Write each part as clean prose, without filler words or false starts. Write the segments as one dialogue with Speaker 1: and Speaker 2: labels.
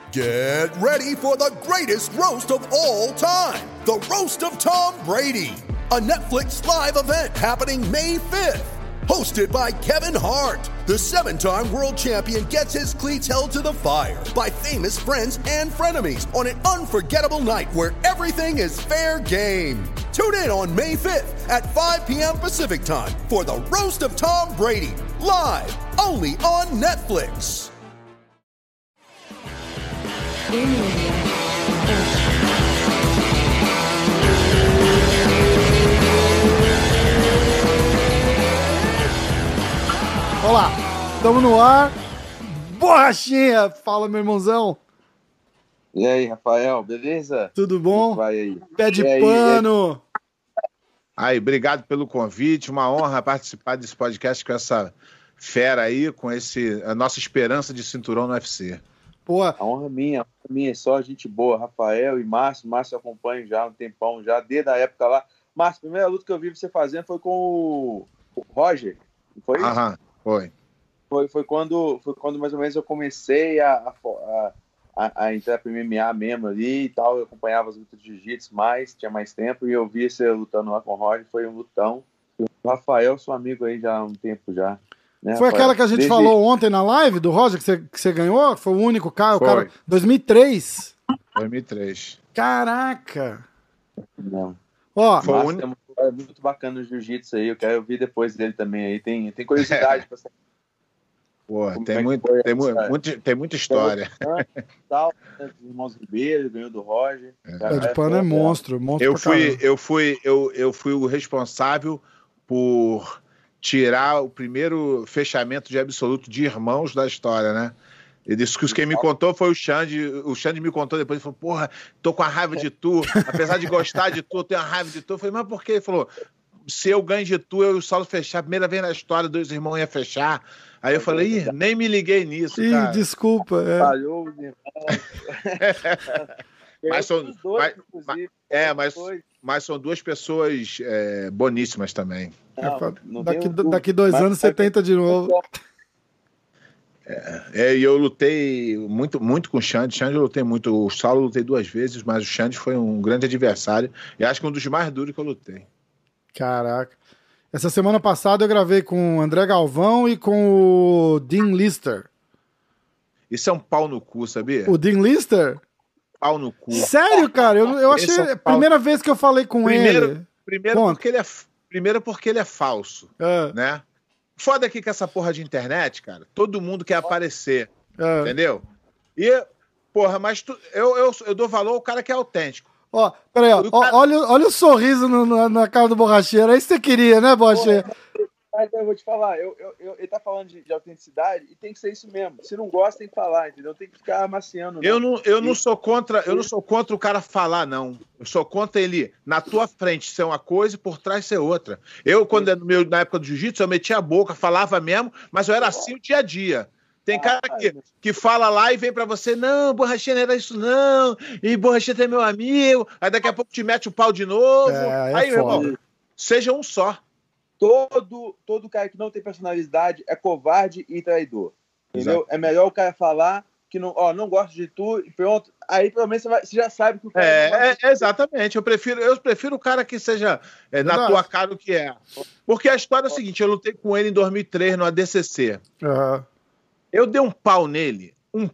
Speaker 1: Get ready for the greatest roast of all time, the Roast of Tom Brady, a Netflix live event happening May 5th. Hosted by Kevin Hart, the 7-time world champion gets his cleats held to the fire by famous friends and frenemies on an unforgettable night where everything is fair game. Tune in on May 5th at 5 p.m. Pacific time for the Roast of Tom Brady, live only on Netflix.
Speaker 2: Olá, estamos no ar. Borrachinha, fala meu irmãozão.
Speaker 3: E aí, Rafael, beleza?
Speaker 2: Tudo bom?
Speaker 3: Vai aí.
Speaker 2: Pé de pano.
Speaker 4: Aí, obrigado pelo convite, uma honra participar desse podcast com essa fera aí, com a nossa esperança de cinturão no UFC.
Speaker 2: Pô.
Speaker 3: A honra é só gente boa, Rafael e Márcio. Márcio acompanha já há um tempão, já desde a época lá. Márcio, a primeira luta que eu vi você fazendo foi com o Roger, não foi isso?
Speaker 4: Aham, foi.
Speaker 3: Foi quando mais ou menos eu comecei a entrar para MMA mesmo ali e tal. Eu acompanhava as lutas de jiu-jitsu tinha mais tempo, e eu vi você lutando lá com o Roger, foi um lutão. E o Rafael, seu amigo aí já há um tempo já. Né,
Speaker 2: foi
Speaker 3: Rafael?
Speaker 2: Aquela que a gente falou ontem na live do Roger, que você ganhou? Foi o único cara?
Speaker 4: Foi.
Speaker 2: O cara 2003.
Speaker 4: 2003.
Speaker 2: Caraca!
Speaker 3: Não.
Speaker 2: Ó,
Speaker 3: É muito bacana o jiu-jitsu aí, eu quero ouvir depois dele também aí, tem curiosidade pra saber.
Speaker 4: Pô, tem muita história.
Speaker 3: Tal, né, dos irmãos Ribeiro, ganhou do Roger.
Speaker 2: Pé de pano é monstro
Speaker 4: Eu fui o responsável por tirar o primeiro fechamento de absoluto de irmãos da história, né? Ele disse que quem me contou foi o Xande. O Xande me contou depois, ele falou, porra, tô com a raiva de tu, apesar de gostar de tu, eu tenho a raiva de tu. Eu falei, mas por quê? Ele falou, se eu ganho de tu, eu e o Saulo fechar, primeira vez na história, 2 irmãos iam fechar. Aí eu falei, nem me liguei nisso, cara.
Speaker 2: Desculpa.
Speaker 3: Falhou os irmãos.
Speaker 4: Mas são 2 pessoas boníssimas também.
Speaker 2: Daqui 2 anos você tenta de novo.
Speaker 4: E eu lutei muito com o Xande. Eu lutei muito. O Saulo eu lutei 2 vezes, mas o Xande foi um grande adversário. E acho que um dos mais duros que eu lutei.
Speaker 2: Caraca. Essa semana passada eu gravei com o André Galvão e com o Dean Lister.
Speaker 4: Isso é um pau no cu, sabia?
Speaker 2: O Dean Lister?
Speaker 4: Pau no cu.
Speaker 2: Sério, cara? Eu achei a primeira vez que eu falei com ele.
Speaker 4: Primeiro porque ele é falso, né? Foda aqui com essa porra de internet, cara. Todo mundo quer aparecer, entendeu? E, porra, mas eu dou valor ao cara que é autêntico.
Speaker 2: Ó, peraí, olha o sorriso na cara do Borracheiro. É isso que você queria, né, Borracheiro?
Speaker 3: Mas eu vou te falar, ele tá falando de autenticidade e tem que ser isso mesmo. Se não gosta, tem que falar, entendeu? Tem que ficar amaciando.
Speaker 4: Eu não sou contra o cara falar, não. Eu sou contra ele na tua frente ser uma coisa e por trás ser outra. Quando na época do jiu-jitsu, eu metia a boca, falava mesmo, mas eu era assim o dia a dia. Tem cara que fala lá e vem pra você, não, Borrachinha não era isso não, e Borrachinha é meu amigo, aí daqui a pouco te mete o pau de novo. Aí, meu irmão, seja um só.
Speaker 3: Todo cara que não tem personalidade é covarde e traidor. Entendeu? Exato. É melhor o cara falar que não gosto de tu e pronto. Aí pelo menos você já sabe que o cara
Speaker 4: exatamente. Eu prefiro o cara que seja na tua cara o que é. Porque a história é o seguinte, eu lutei com ele em 2003 no ADCC. Eu dei um pau nele,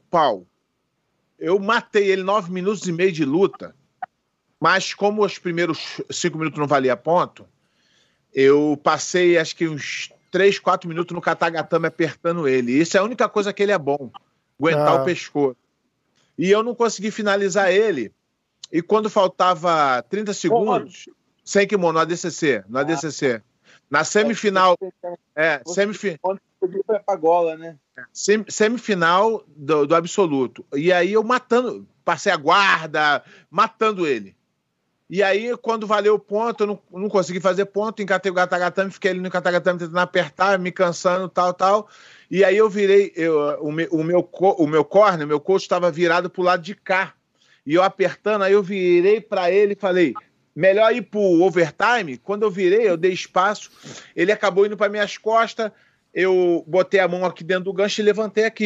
Speaker 4: Eu matei ele 9 minutos e meio de luta, mas como os primeiros 5 minutos não valia ponto, eu passei acho que uns 3, 4 minutos no katagatame apertando ele. Isso é a única coisa que ele é bom, aguentar o pescoço. E eu não consegui finalizar ele. E quando faltava 30 segundos, sem kimono, no ADCC. Na semifinal... Semifinal do absoluto. E aí eu passei a guarda, matando ele. E aí, quando valeu o ponto, eu não consegui fazer ponto, encatei o katagatame, fiquei ali no katagatame tentando apertar, me cansando, tal. E aí eu virei, o meu corner, meu coach estava virado pro lado de cá. E eu apertando, aí eu virei para ele e falei, melhor ir pro overtime. Quando eu virei, eu dei espaço, ele acabou indo para minhas costas, eu botei a mão aqui dentro do gancho e levantei aqui.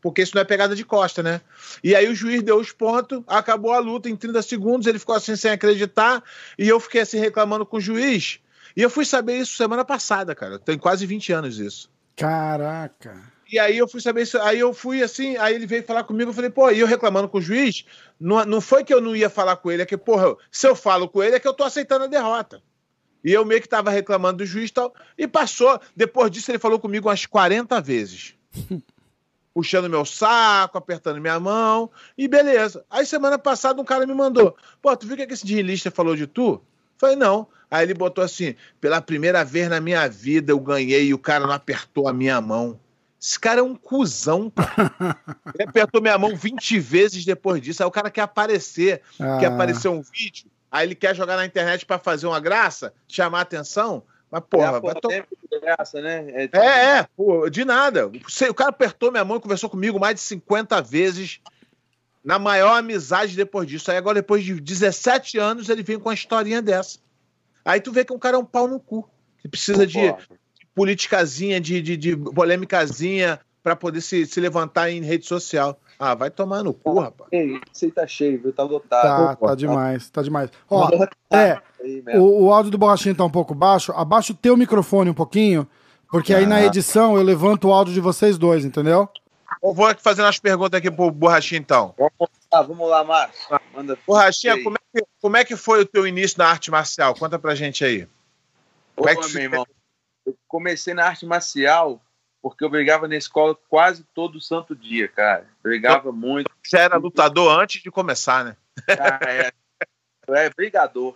Speaker 4: porque isso não é pegada de costa, né? E aí o juiz deu os pontos, acabou a luta em 30 segundos, ele ficou assim sem acreditar, e eu fiquei assim reclamando com o juiz. E eu fui saber isso semana passada, cara. Tem quase 20 anos isso.
Speaker 2: Caraca.
Speaker 4: E aí eu fui saber isso, aí eu fui assim, aí ele veio falar comigo, eu falei, pô, e eu reclamando com o juiz, não foi que eu não ia falar com ele, é que, porra, se eu falo com ele é que eu tô aceitando a derrota. E eu meio que tava reclamando do juiz e tal, e passou. Depois disso ele falou comigo umas 40 vezes. Puxando meu saco, apertando minha mão, e beleza. Aí semana passada um cara me mandou, pô, tu viu o que esse dinheirista falou de tu? Eu falei, não. Aí ele botou assim, pela primeira vez na minha vida eu ganhei e o cara não apertou a minha mão. Esse cara é um cuzão, cara. Ele apertou minha mão 20 vezes depois disso. Aí o cara quer aparecer, quer aparecer um vídeo, aí ele quer jogar na internet pra fazer uma graça, chamar atenção, mas porra, vai tomar
Speaker 3: graça, né?
Speaker 4: Pô, de nada. O cara apertou minha mão e conversou comigo mais de 50 vezes, na maior amizade depois disso. Aí agora, depois de 17 anos, ele vem com uma historinha dessa. Aí tu vê que um cara é um pau no cu, que precisa de politicazinha, de polêmicazinha pra poder se levantar em rede social. Ah, vai tomar no cu, rapaz.
Speaker 3: Você tá cheio, viu? Tá lotado.
Speaker 2: Tá demais, tá demais. Ó, o áudio do Borrachinha tá um pouco baixo. Abaixa o teu microfone um pouquinho, porque aí na edição eu levanto o áudio de vocês dois, entendeu?
Speaker 4: Eu vou fazendo as perguntas aqui pro Borrachinha, então.
Speaker 3: Vamos lá, Márcio.
Speaker 4: Borrachinha, como é que foi o teu início na arte marcial? Conta pra gente aí.
Speaker 3: Como é que meu irmão? Eu comecei na arte marcial porque eu brigava na escola quase todo santo dia, cara. Brigava muito.
Speaker 4: Você era lutador antes de começar, né?
Speaker 3: Brigador.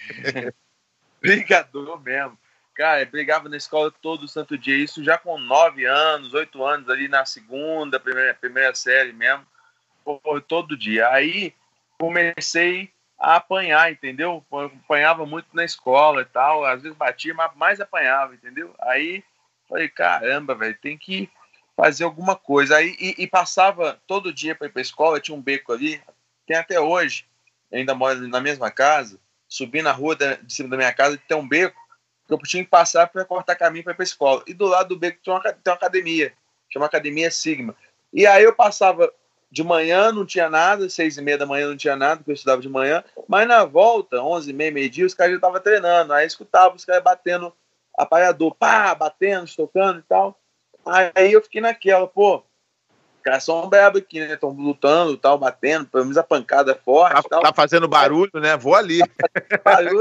Speaker 3: Brigador mesmo. Cara, brigava na escola todo santo dia. Isso já com 9 anos, 8 anos, ali na segunda, primeira série mesmo. Todo dia. Aí comecei a apanhar, entendeu? Eu apanhava muito na escola e tal. Às vezes batia, mas mais apanhava, entendeu? Aí falei, caramba, velho, tem que fazer alguma coisa. Aí e passava todo dia para ir para a escola, tinha um beco ali, tem até hoje, ainda moro na mesma casa, subi na rua de cima da minha casa, tem um beco, que eu tinha que passar para cortar caminho para ir para a escola. E do lado do beco tem uma academia, chama Academia Sigma. E aí eu passava de manhã, não tinha nada, 6h30 da manhã não tinha nada, porque eu estudava de manhã, mas na volta, 11h30, meio-dia, os caras já estavam treinando. Aí eu escutava os caras batendo aparelhador, pá, batendo, estocando e tal. Aí eu fiquei naquela, pô, os caras são brabo aqui, né? Estão lutando e tal, batendo, pelo menos a pancada é forte.
Speaker 4: Tá fazendo barulho, né? Vou ali.
Speaker 3: Barulho.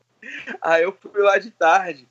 Speaker 3: Aí eu fui lá de tarde,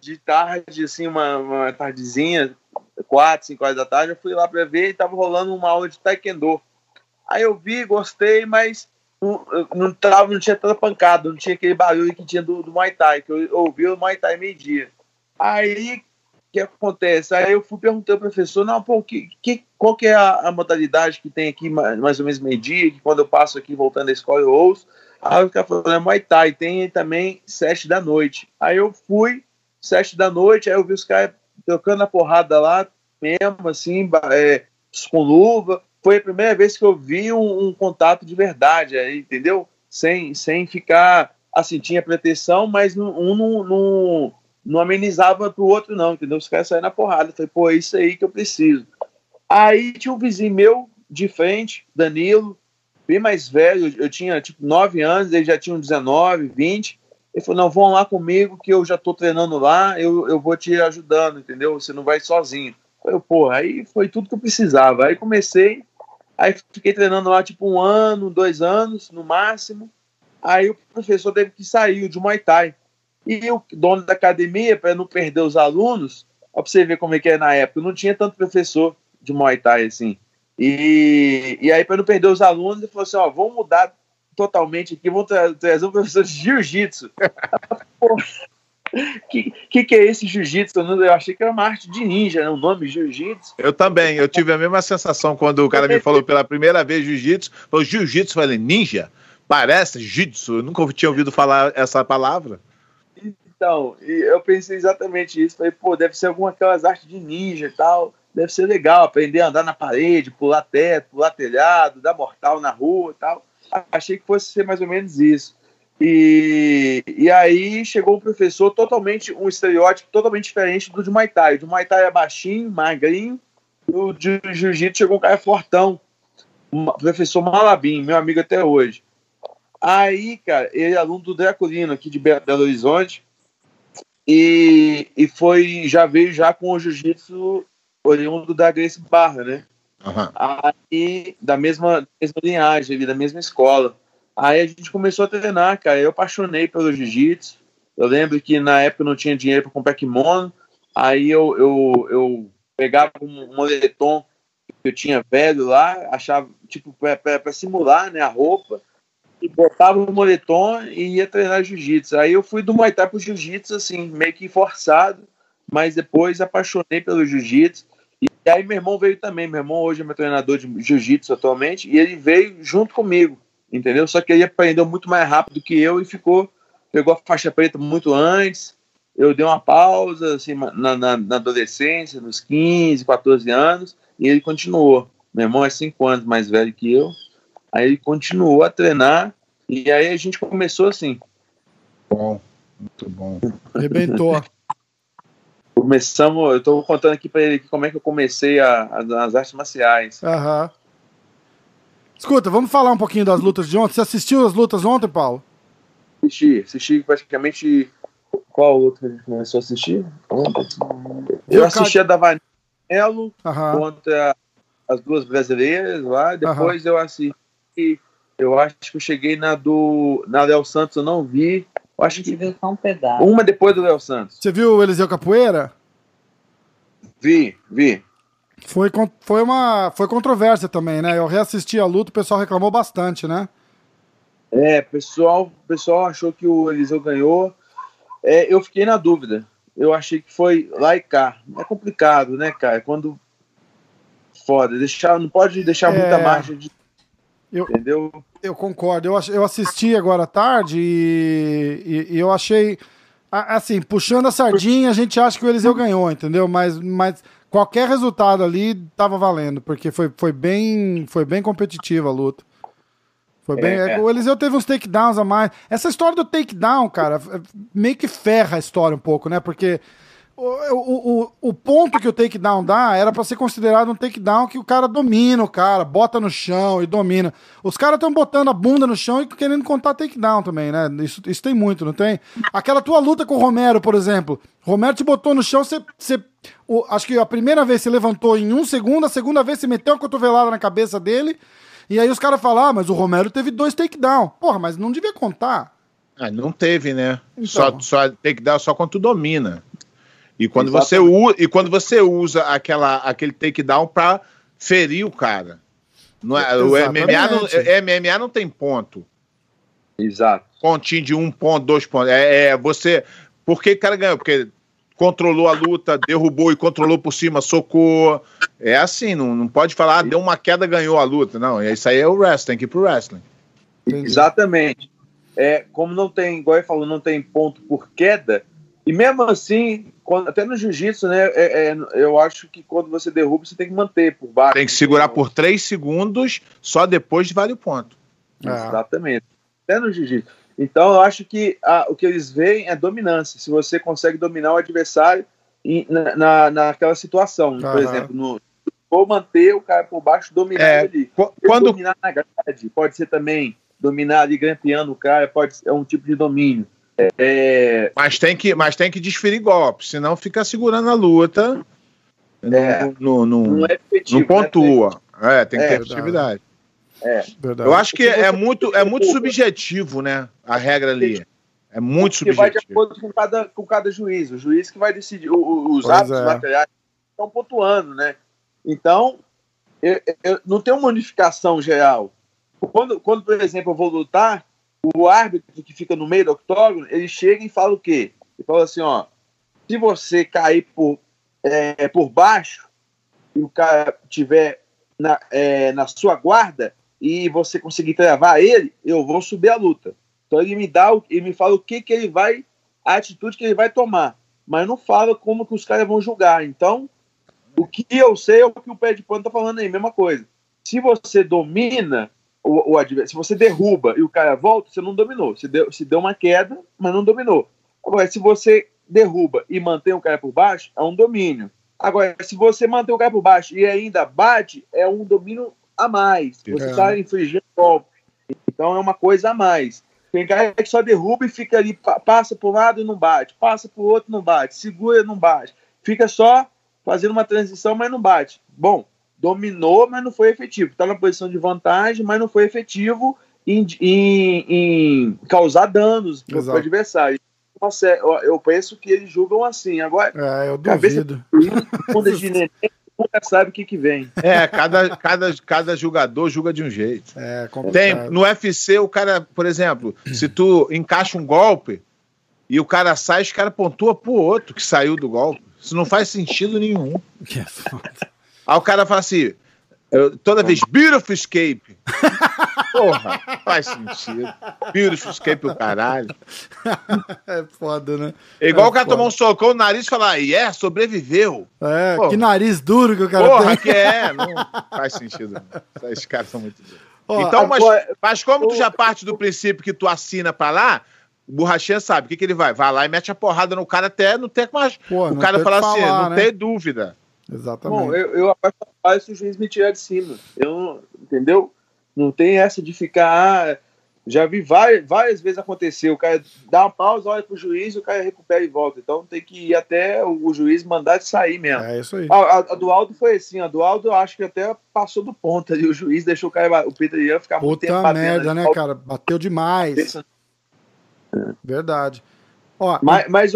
Speaker 3: assim, uma tardezinha, 4, 5 horas da tarde, eu fui lá pra ver e tava rolando uma aula de taekwondo. Aí eu vi, gostei, mas não tinha tanta pancada, não tinha aquele barulho que tinha do Muay Thai, que eu ouvi o Muay Thai meio-dia. Aí, o que acontece? Aí eu fui perguntar ao professor, não, pô, qual que é a modalidade que tem aqui mais ou menos meio-dia, que quando eu passo aqui voltando da escola eu ouço. Aí o cara falou, é Muay Thai, tem também 7 da noite. Aí eu fui, 7 da noite, aí eu vi os caras trocando a porrada lá, mesmo assim, com luva. Foi a primeira vez que eu vi um contato de verdade, aí, entendeu? Sem ficar, assim, tinha proteção, mas não amenizava pro outro, não, entendeu? Os caras saíram na porrada. Eu falei, pô, é isso aí que eu preciso. Aí tinha um vizinho meu, de frente, Danilo, bem mais velho, eu tinha, tipo, 9 anos, ele já tinha 19, 20. Ele falou, não, vão lá comigo que eu já tô treinando lá, eu vou te ajudando, entendeu? Você não vai sozinho. Eu falei, pô, aí foi tudo que eu precisava. Aí comecei, aí fiquei treinando lá, tipo, 1 ano, 2 anos, no máximo. Aí o professor teve que sair de Muay Thai. E o dono da academia, para não perder os alunos, ó, pra você ver como é que é na época, não tinha tanto professor de Muay Thai, assim. E aí, para não perder os alunos, ele falou assim, ó, vamos mudar totalmente aqui, vamos trazer um professor de jiu-jitsu. Que é esse jiu-jitsu? Eu achei que era uma arte de ninja, né? O nome jiu-jitsu.
Speaker 4: Eu também, eu tive a mesma sensação quando o cara me falou pela primeira vez jiu-jitsu. Falou jiu-jitsu, falei, ninja? Parece jiu-jitsu, eu nunca tinha ouvido falar essa palavra.
Speaker 3: Então, eu pensei exatamente isso. Falei, pô, deve ser alguma daquelas artes de ninja e tal. Deve ser legal, aprender a andar na parede, pular teto, pular telhado, dar mortal na rua e tal. Achei que fosse ser mais ou menos isso. E aí chegou um professor um estereótipo totalmente diferente do de Muay Thai. O de Muay Thai é baixinho, magrinho, O de jiu-jitsu chegou um cara fortão, professor Malabim, meu amigo até hoje. Aí, cara, ele é aluno do Draculino aqui de Belo Horizonte e já veio já com o jiu-jitsu oriundo da Gracie Barra, né?
Speaker 4: Uhum.
Speaker 3: Aí, da mesma linhagem ali, da mesma escola. Aí a gente começou a treinar, cara. Eu apaixonei pelo jiu-jitsu. Eu lembro que na época eu não tinha dinheiro para comprar kimono. Aí eu pegava um moletom que eu tinha velho lá, achava, tipo, para simular, né, a roupa, e botava o moletom e ia treinar jiu-jitsu. Aí eu fui do Muay Thai pro jiu-jitsu, assim, meio que forçado, mas depois apaixonei pelo jiu-jitsu. E aí meu irmão veio também. Meu irmão hoje é meu treinador de jiu-jitsu atualmente, e ele veio junto comigo, entendeu? Só que ele aprendeu muito mais rápido que eu e pegou a faixa preta muito antes. Eu dei uma pausa assim, na adolescência, nos 15, 14 anos, e ele continuou. Meu irmão é 5 anos mais velho que eu, aí ele continuou a treinar, e aí a gente começou assim.
Speaker 4: Bom, muito bom.
Speaker 2: Arrebentou.
Speaker 3: Começamos, eu tô contando aqui pra ele como é que eu comecei as artes marciais.
Speaker 2: Aham. Escuta, vamos falar um pouquinho das lutas de ontem. Você assistiu as lutas ontem, Paulo?
Speaker 3: Assisti praticamente. Qual luta a gente começou a assistir? Eu assisti a da Vanello contra as duas brasileiras lá. Depois eu assisti. Eu acho que eu cheguei na Léo Santos, eu não vi. Eu acho que
Speaker 5: viu só um pedaço.
Speaker 3: Uma depois do Léo Santos.
Speaker 2: Você viu o Eliseu Capoeira?
Speaker 3: Vi.
Speaker 2: Foi controvérsia também, né? Eu reassisti a luta, o pessoal reclamou bastante, né?
Speaker 3: O pessoal achou que o Eliseu ganhou. Eu fiquei na dúvida. Eu achei que foi lá e cá. É complicado, né, cara? Quando foda, não pode deixar muita margem de... Entendeu?
Speaker 2: Eu concordo. Eu assisti agora à tarde e eu achei... Assim, puxando a sardinha, a gente acha que o Eliseu ganhou, entendeu? Mas qualquer resultado ali tava valendo, porque foi bem competitiva a luta. Foi bem. O Eliseu teve uns takedowns a mais. Essa história do takedown, cara, meio que ferra a história um pouco, né? Porque o ponto que o takedown dá era pra ser considerado um takedown que o cara domina o cara, bota no chão e domina. Os caras estão botando a bunda no chão e querendo contar takedown também, né? Isso tem muito, não tem? Aquela tua luta com o Romero, por exemplo. O Romero te botou no chão, acho que a primeira vez você levantou em 1 segundo, a segunda vez você meteu uma cotovelada na cabeça dele, e aí os caras falam, mas o Romero teve 2 takedown. Porra, mas não devia contar.
Speaker 4: Não teve, né?
Speaker 2: Então.
Speaker 4: Só takedown só quando tu domina. E quando você usa aquele takedown pra ferir o cara. Não é, o MMA não tem ponto.
Speaker 3: Exato.
Speaker 4: Pontinho de 1 ponto, 2 pontos. Por que o cara ganhou? Porque controlou a luta, derrubou e controlou por cima, socou. É assim, não pode falar, deu uma queda, ganhou a luta. Não, isso aí é o wrestling, tem que ir pro wrestling.
Speaker 3: Entendi. Exatamente. Como não tem, igual ele falou, não tem ponto por queda, e mesmo assim, até no jiu-jitsu, né, eu acho que quando você derruba, você tem que manter por baixo.
Speaker 4: Tem que segurar por 3 segundos, só depois vale o ponto.
Speaker 3: Exatamente. Até no jiu-jitsu. Então, eu acho que o que eles veem é dominância. Se você consegue dominar o adversário naquela situação. Por exemplo, ou manter o cara por baixo, dominar ele. Dominar na grade, pode ser também dominar ali, grampeando o cara, é um tipo de domínio.
Speaker 4: Mas tem que desferir golpe, senão fica segurando a luta. Não é efetivo, não pontua. Né? Tem que ter efetividade. Eu acho que é muito subjetivo, né? A regra ali. É muito subjetivo.
Speaker 3: Vai de acordo com cada juiz. O juiz que vai decidir. Os atos materiais estão pontuando, né? Então, eu não tem uma unificação geral. Quando, por exemplo, eu vou lutar, o árbitro que fica no meio do octógono, ele chega e fala o quê? Ele fala assim, ó, se você cair por baixo e o cara tiver na sua guarda e você conseguir travar ele, eu vou subir a luta. Então ele me fala o que ele vai, a atitude que ele vai tomar, mas não fala como que os caras vão julgar. Então, o que eu sei é o que o pé de pano tá falando aí, mesma coisa. Se você domina o adversário, se você derruba e o cara volta, você não dominou. Se deu uma queda, mas não dominou. Agora, se você derruba e mantém o cara por baixo, é um domínio. Agora, se você mantém o cara por baixo e ainda bate, é um domínio a mais. Você está infligindo golpe. Então é uma coisa a mais. Tem cara que só derruba e fica ali, passa para um lado e não bate, passa para o outro e não bate, segura e não bate. Fica só fazendo uma transição, mas não bate. Bom, dominou, mas não foi efetivo. Está na posição de vantagem, mas não foi efetivo em causar danos para o adversário. Nossa, eu penso que eles julgam assim. Agora,
Speaker 2: eu duvido.
Speaker 3: Cabeça de neném, nunca sabe o que vem.
Speaker 4: Cada jogador julga de um jeito.
Speaker 2: Complicado.
Speaker 4: No UFC, o cara, por exemplo, se tu encaixa um golpe e o cara sai, os caras pontuam pro outro que saiu do golpe. Isso não faz sentido nenhum. Aí o cara fala assim, toda vez, beautiful escape. Porra, faz sentido. Beautiful escape o caralho.
Speaker 2: É foda, né?
Speaker 4: É igual o cara tomar um socão no nariz e falar, sobreviveu.
Speaker 2: Porra. Que nariz duro que o cara tem.
Speaker 4: Não faz sentido. Esses caras são muito duros. Então, mas como tu já parte do princípio que tu assina pra lá, o Borrachinha sabe, o que ele vai? Vai lá e mete a porrada no cara até não ter mais. O cara fala assim, não tem dúvida.
Speaker 2: Exatamente.
Speaker 3: Bom, eu aposto se o juiz me tirar de cima. Entendeu? Não tem essa de ficar... já vi várias vezes acontecer. O cara dá uma pausa, olha pro juiz, o cara recupera e volta. Então tem que ir até o juiz mandar de sair mesmo.
Speaker 2: É isso aí.
Speaker 3: A do Aldo foi assim. A do Aldo eu acho que até passou do ponto ali. O juiz deixou o Peter Yan ficar muito tempo batendo.
Speaker 2: Puta merda, né, cara? Bateu demais. Verdade.
Speaker 3: Mas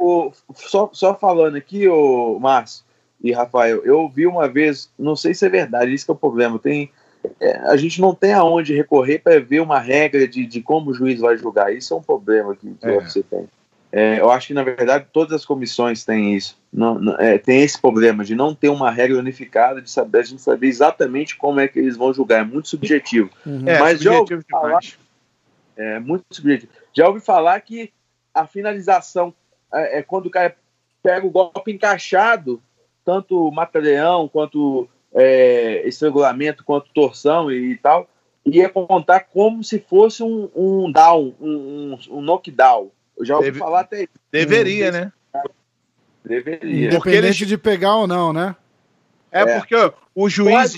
Speaker 3: só falando aqui, Márcio e Rafael, eu ouvi uma vez, não sei se é verdade, isso que é o problema. A gente não tem aonde recorrer para ver uma regra de como o juiz vai julgar. Isso é um problema que você tem. Eu acho que, na verdade, todas as comissões têm isso. Tem esse problema de não ter uma regra unificada, a gente saber exatamente como é que eles vão julgar. É muito subjetivo. Mas já ouvi falar, muito subjetivo. Já ouvi falar que a finalização é quando o cara pega o golpe encaixado, tanto mata-leão quanto estrangulamento, quanto torção e tal, ia contar como se fosse um down, um knockdown. Eu já ouvi falar até isso.
Speaker 4: Deveria, né?
Speaker 3: Deveria.
Speaker 2: Independente de pegar ou não, né?
Speaker 4: Porque o juiz...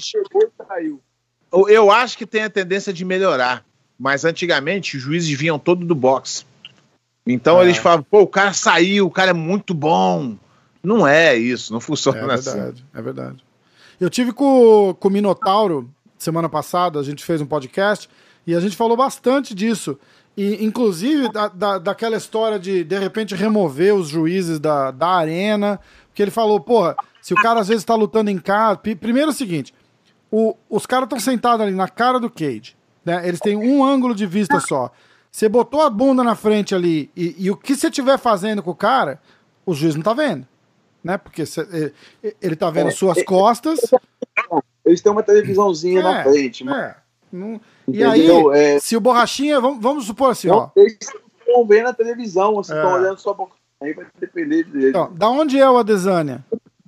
Speaker 4: Eu acho que tem a tendência de melhorar, mas antigamente os juízes vinham todos do boxe. Então eles falavam, o cara saiu, o cara é muito bom. Não é isso, não funciona assim.
Speaker 2: É verdade. Eu tive com o Minotauro semana passada, a gente fez um podcast e a gente falou bastante disso. E, inclusive, daquela história de repente, remover os juízes da arena. Porque ele falou, se o cara às vezes tá lutando em casa... Primeiro é o seguinte, os caras estão sentados ali na cara do cage, né? Eles têm um ângulo de vista só. Você botou a bunda na frente ali e o que você estiver fazendo com o cara, o juiz não tá vendo. Né? Porque ele tá vendo suas costas.
Speaker 3: Eles têm uma televisãozinha na frente.
Speaker 2: E aí, se o Borrachinha... Vamos supor assim,
Speaker 3: eles estão vendo na televisão, vocês estão olhando só pra... Aí vai depender dele.
Speaker 2: Então, da onde é o Adesanya?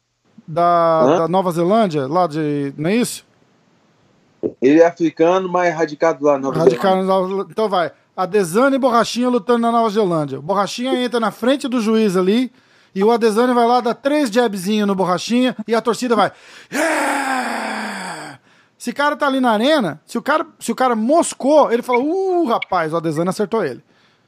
Speaker 2: Da Nova Zelândia? Lá de... Não é isso?
Speaker 3: Ele é africano, mas radicado lá na Nova Zelândia.
Speaker 2: Então vai. Adesanya e Borrachinha lutando na Nova Zelândia. O Borrachinha entra na frente do juiz ali e o Adesanya vai lá, dá 3 jabzinhos no Borrachinha e a torcida vai... Se o cara tá ali na arena, se o cara moscou, ele fala, rapaz, o Adesanya acertou ele.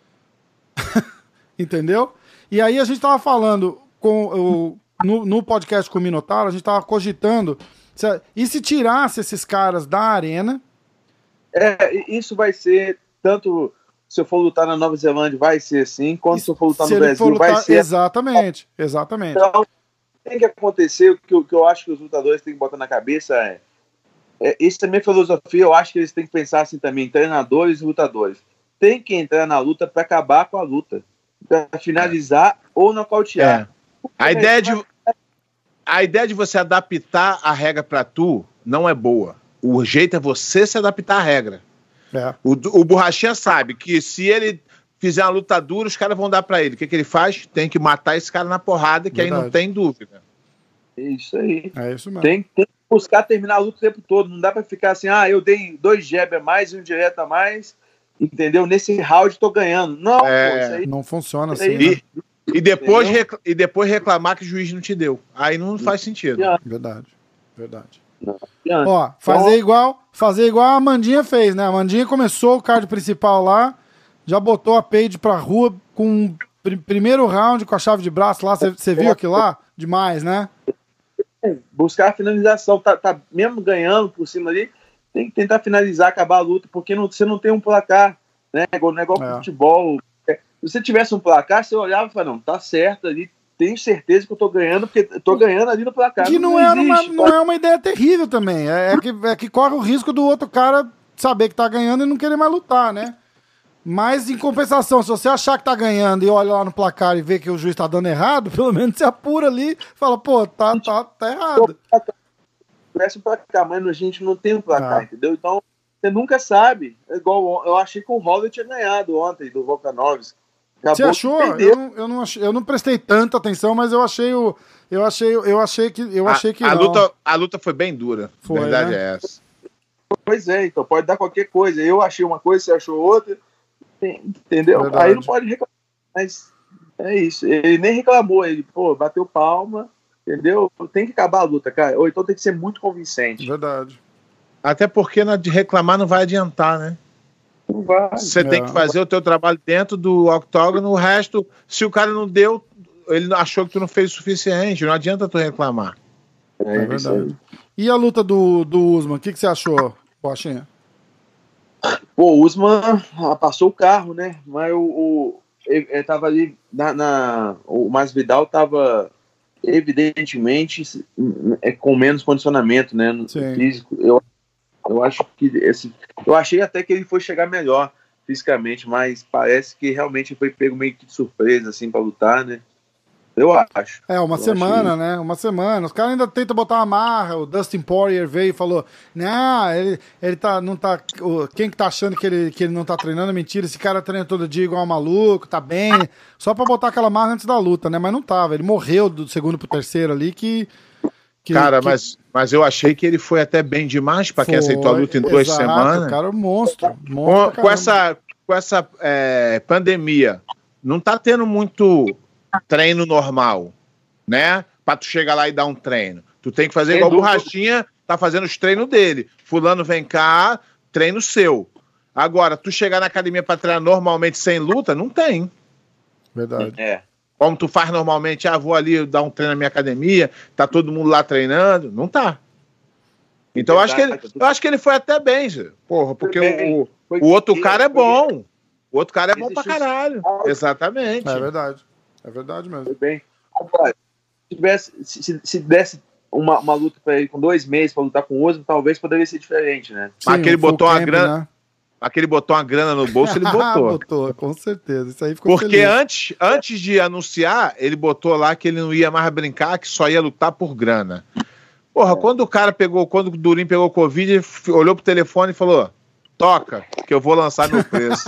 Speaker 2: Entendeu? E aí a gente tava falando no podcast com o Minotauro, a gente tava cogitando, e se tirasse esses caras da arena?
Speaker 3: Isso vai ser tanto... Se eu for lutar na Nova Zelândia, vai ser assim. Quando se eu for lutar no Brasil, vai ser...
Speaker 2: Exatamente.
Speaker 3: Então, tem que acontecer, o que eu acho que os lutadores têm que botar na cabeça isso também é filosofia, eu acho que eles têm que pensar assim também, treinadores e lutadores. Tem que entrar na luta para acabar com a luta. Para finalizar ou nocautear.
Speaker 4: A ideia de você adaptar a regra para tu não é boa. O jeito é você se adaptar à regra. O Borrachinha sabe que se ele fizer uma luta dura, os caras vão dar pra ele. O que ele faz? Tem que matar esse cara na porrada, que aí não tem dúvida.
Speaker 3: É isso aí.
Speaker 2: É isso mesmo.
Speaker 3: Tem que buscar terminar a luta o tempo todo. Não dá pra ficar assim, eu dei 2 jab a mais e um direto a mais, entendeu? Nesse round tô ganhando. Não,
Speaker 2: isso aí, não funciona assim.
Speaker 4: E depois reclamar que o juiz não te deu. Aí não faz sentido.
Speaker 2: Verdade. Ó, fazer igual a Amandinha fez, né? A Amandinha começou o card principal lá, já botou a Paige pra rua com o primeiro round com a chave de braço lá. Você viu aquilo lá? Demais, né?
Speaker 3: Buscar a finalização. Tá mesmo ganhando por cima ali, tem que tentar finalizar, acabar a luta, porque você não tem um placar, né? Não é igual futebol. Se você tivesse um placar, você olhava e falava, não, tá certo ali, tenho certeza que eu tô ganhando, porque eu tô ganhando ali no placar.
Speaker 2: Que não é uma ideia terrível também. É que corre o risco do outro cara saber que tá ganhando e não querer mais lutar, né? Mas, em compensação, se você achar que tá ganhando e olha lá no placar e vê que o juiz tá dando errado, pelo menos você apura ali e fala, pô, tá errado.
Speaker 3: Parece um placar, mas a gente não tem um placar, entendeu? Então, você nunca sabe. É igual, eu achei que o Holler tinha ganhado ontem, do Volkanovski.
Speaker 2: Você achou? Eu não prestei tanta atenção, mas eu achei que
Speaker 4: a luta foi bem dura. A verdade, né? É essa.
Speaker 3: Pois é, então pode dar qualquer coisa. Eu achei uma coisa, você achou outra. Entendeu? Verdade. Aí não pode reclamar. Mas é isso. Ele nem reclamou. Ele, bateu palma. Entendeu? Tem que acabar a luta, cara. Ou então tem que ser muito convincente.
Speaker 2: Verdade.
Speaker 4: Até porque de reclamar não vai adiantar, né?
Speaker 3: Não vai.
Speaker 4: Você tem que fazer o teu trabalho dentro do octógono. O resto, se o cara não deu, ele achou que tu não fez o suficiente. Não adianta tu reclamar.
Speaker 2: É verdade. E a luta do Usman? O que você achou, Pochinha?
Speaker 3: Pô, o Usman passou o carro, né? Mas ele tava ali o Masvidal tava evidentemente com menos condicionamento, né? No físico. Eu acho que eu achei até que ele foi chegar melhor fisicamente, mas parece que realmente foi pego meio que de surpresa assim para lutar, né? Eu acho.
Speaker 2: Uma semana, né? Uma semana. Os caras ainda tentam botar uma marra. O Dustin Poirier veio e falou: não, ele não tá. Quem que tá achando que ele não tá treinando é mentira. Esse cara treina todo dia igual um maluco, tá bem. Só pra botar aquela marra antes da luta, né? Mas não tava. Ele morreu do segundo pro terceiro ali
Speaker 4: Cara, mas eu achei que ele foi até bem demais pra quem aceitou a luta em 2 semanas.
Speaker 2: O cara é um monstro.
Speaker 4: Com essa pandemia, não tá tendo muito treino normal, né? Pra tu chegar lá e dar um treino. Tu tem que fazer igual o Borrachinha tá fazendo os treinos dele. Fulano vem cá, treino seu. Agora, tu chegar na academia pra treinar normalmente sem luta, não tem.
Speaker 2: Verdade.
Speaker 4: Como tu faz normalmente, vou ali dar um treino na minha academia, tá todo mundo lá treinando. Não tá. Então eu acho que ele foi até bem, porra, porque o outro cara é bom. O outro cara é bom pra caralho. Exatamente.
Speaker 2: É verdade. É verdade mesmo.
Speaker 3: Foi bem. Agora, se desse uma luta pra ele com 2 meses pra lutar com o Osmo, talvez poderia ser diferente, né?
Speaker 4: Sim, aquele botou uma grana. Né? Aquele botou uma grana no bolso, ele botou.
Speaker 2: Botou, com certeza. Isso aí ficou
Speaker 4: porque feliz. Antes de anunciar, ele botou lá que ele não ia mais brincar, que só ia lutar por grana. Porra, quando o Durinho pegou Covid, ele olhou pro telefone e falou: toca, que eu vou lançar meu preço.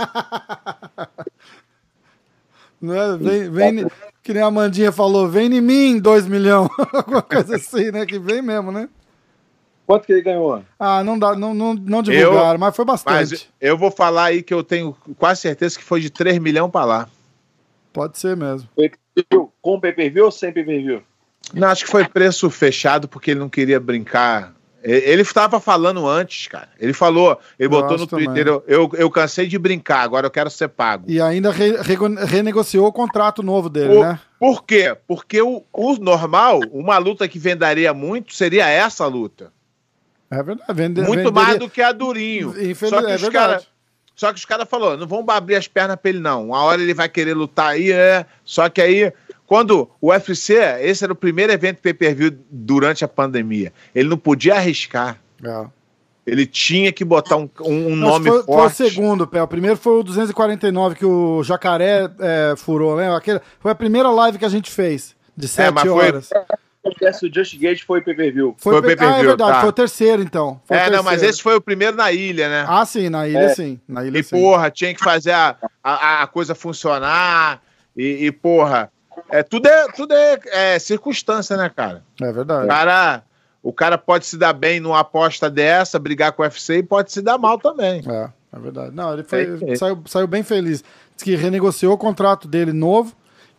Speaker 2: Não é? Vem, que nem a Amandinha falou, vem em mim 2 milhões. Alguma coisa assim, né? Que vem mesmo, né?
Speaker 3: Quanto que ele ganhou?
Speaker 2: Não divulgaram, mas foi bastante.
Speaker 4: Mas eu vou falar aí que eu tenho quase certeza que foi de 3 milhões pra lá.
Speaker 2: Pode ser mesmo.
Speaker 3: Com pay-per-view ou sem pay-per-view?
Speaker 4: Não, acho que foi preço fechado porque ele não queria brincar. Ele estava falando antes, cara. Ele falou, ele botou no Twitter, eu cansei de brincar, agora eu quero ser pago.
Speaker 2: E ainda renegociou o contrato novo dele, né?
Speaker 4: Por quê? Porque o normal, uma luta que venderia muito, seria essa luta.
Speaker 2: É verdade.
Speaker 4: Muito mais do que a Durinho. Só que os caras falaram, não vamos abrir as pernas pra ele não. Uma hora ele vai querer lutar aí, Só que aí... Quando o UFC, esse era o primeiro evento pay-per-view durante a pandemia. Ele não podia arriscar. Ele tinha que botar um nome forte.
Speaker 2: Foi o segundo, Pé. O primeiro foi o 249 que o Jacaré furou, né? Foi a primeira live que a gente fez, de 7 horas.
Speaker 3: O Just Gate foi pay-per-view.
Speaker 2: Foi pay-per-view, é verdade. Tá. Foi o terceiro, então.
Speaker 4: Mas esse foi o primeiro na ilha, né?
Speaker 2: Ah, sim, na ilha sim. Na ilha, sim.
Speaker 4: Porra, tinha que fazer a coisa funcionar. E porra... Tudo é circunstância, né, cara?
Speaker 2: É verdade.
Speaker 4: O cara pode se dar bem numa aposta dessa, brigar com o UFC e pode se dar mal também.
Speaker 2: É verdade. Não, ele saiu bem feliz. Diz que renegociou o contrato dele novo,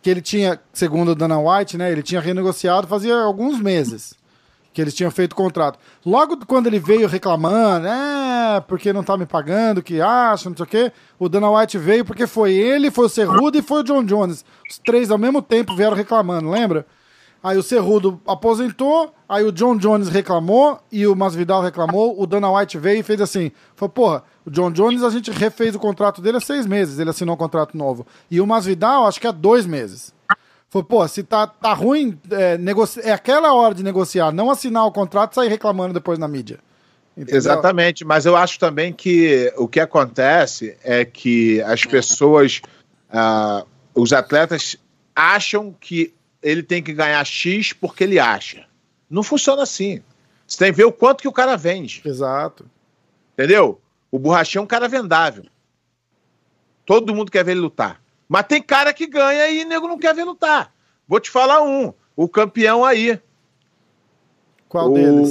Speaker 2: que ele tinha, segundo o Dana White, né, ele tinha renegociado fazia alguns meses que eles tinham feito o contrato. Logo quando ele veio reclamando, porque não tá me pagando, que acha, não sei o quê, o Dana White veio porque foi ele, foi o Cerrudo e foi o John Jones. Os três ao mesmo tempo vieram reclamando, lembra? Aí o Cerrudo aposentou, aí o John Jones reclamou e o Masvidal reclamou, o Dana White veio e fez assim, falou, porra, o John Jones a gente refez o contrato dele há 6 meses, ele assinou um contrato novo. E o Masvidal acho que há 2 meses. Falou, pô, se tá ruim, é aquela hora de negociar, não assinar o contrato e sair reclamando depois na mídia. Entendeu?
Speaker 4: Exatamente, mas eu acho também que o que acontece é que as pessoas, os atletas acham que ele tem que ganhar X porque ele acha. Não funciona assim. Você tem que ver o quanto que o cara vende.
Speaker 2: Exato.
Speaker 4: Entendeu? O Borrachinho é um cara vendável. Todo mundo quer ver ele lutar. Mas tem cara que ganha e nego não quer ver lutar. Vou te falar o campeão aí.
Speaker 2: Qual deles?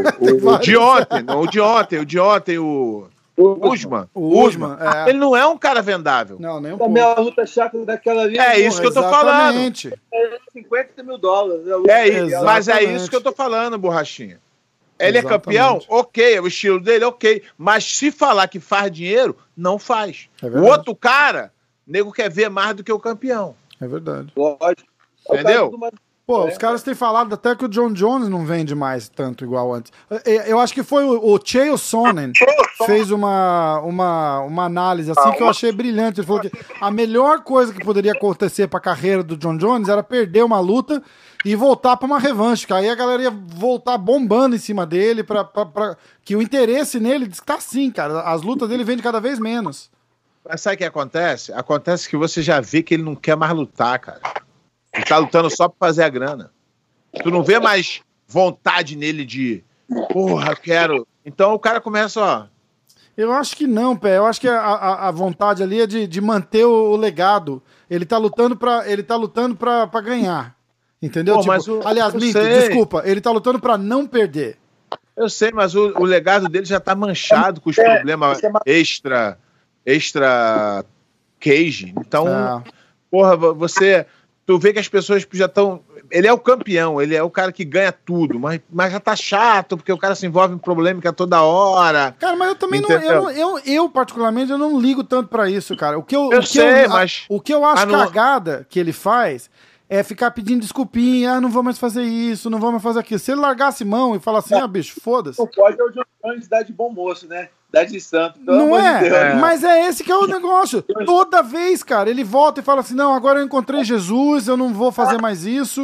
Speaker 4: O de ontem, o Usman.
Speaker 2: O Usman.
Speaker 4: Ele não é um cara vendável.
Speaker 2: Não, nem um
Speaker 3: pouco. A luta chata daquela ali.
Speaker 4: É isso que eu tô falando.
Speaker 3: $50 mil.
Speaker 4: Mas é isso que eu tô falando, Borrachinha. Ele é campeão? Ok. É o estilo dele? Ok. Mas se falar que faz dinheiro, não faz. O outro cara, nego quer ver mais do que o campeão.
Speaker 2: É verdade.
Speaker 3: Lógico.
Speaker 4: Entendeu?
Speaker 2: Pô, os caras têm falado até que o John Jones não vende mais tanto igual antes. Eu acho que foi o Chael Sonnen fez uma análise assim que eu achei brilhante. Ele falou que a melhor coisa que poderia acontecer pra carreira do John Jones era perder uma luta e voltar pra uma revanche, que aí a galera ia voltar bombando em cima dele, que o interesse nele diz que tá assim, cara. As lutas dele vendem cada vez menos.
Speaker 4: Mas sabe o que acontece? Acontece que você já vê que ele não quer mais lutar, cara. Ele tá lutando só pra fazer a grana. Tu não vê mais vontade nele de, porra, quero. Então o cara começa, ó.
Speaker 2: Eu acho que não, Pé. Eu acho que a vontade ali é de manter o legado. Ele tá lutando pra ganhar. Entendeu?
Speaker 4: Pô,
Speaker 2: tipo,
Speaker 4: mas
Speaker 2: aliás, desculpa, ele tá lutando pra não perder.
Speaker 4: Eu sei, mas o legado dele já tá manchado com os problemas extra cage. Então, porra, tu vê que as pessoas já estão... Ele é o campeão, ele é o cara que ganha tudo, mas já tá chato, porque o cara se envolve em polêmica toda hora.
Speaker 2: Cara, mas eu também eu particularmente, eu não ligo tanto pra isso, cara. O que eu acho cagada que ele faz é ficar pedindo desculpinha, não vou mais fazer isso, não vou mais fazer aquilo. Se ele largasse mão e falar assim, bicho, foda-se.
Speaker 3: Não pode é o John Jones dar de bom moço, né? Dar de santo.
Speaker 2: Não é? Mas é esse que é o negócio. Toda vez, cara, ele volta e fala assim, não, agora eu encontrei Jesus, eu não vou fazer mais isso.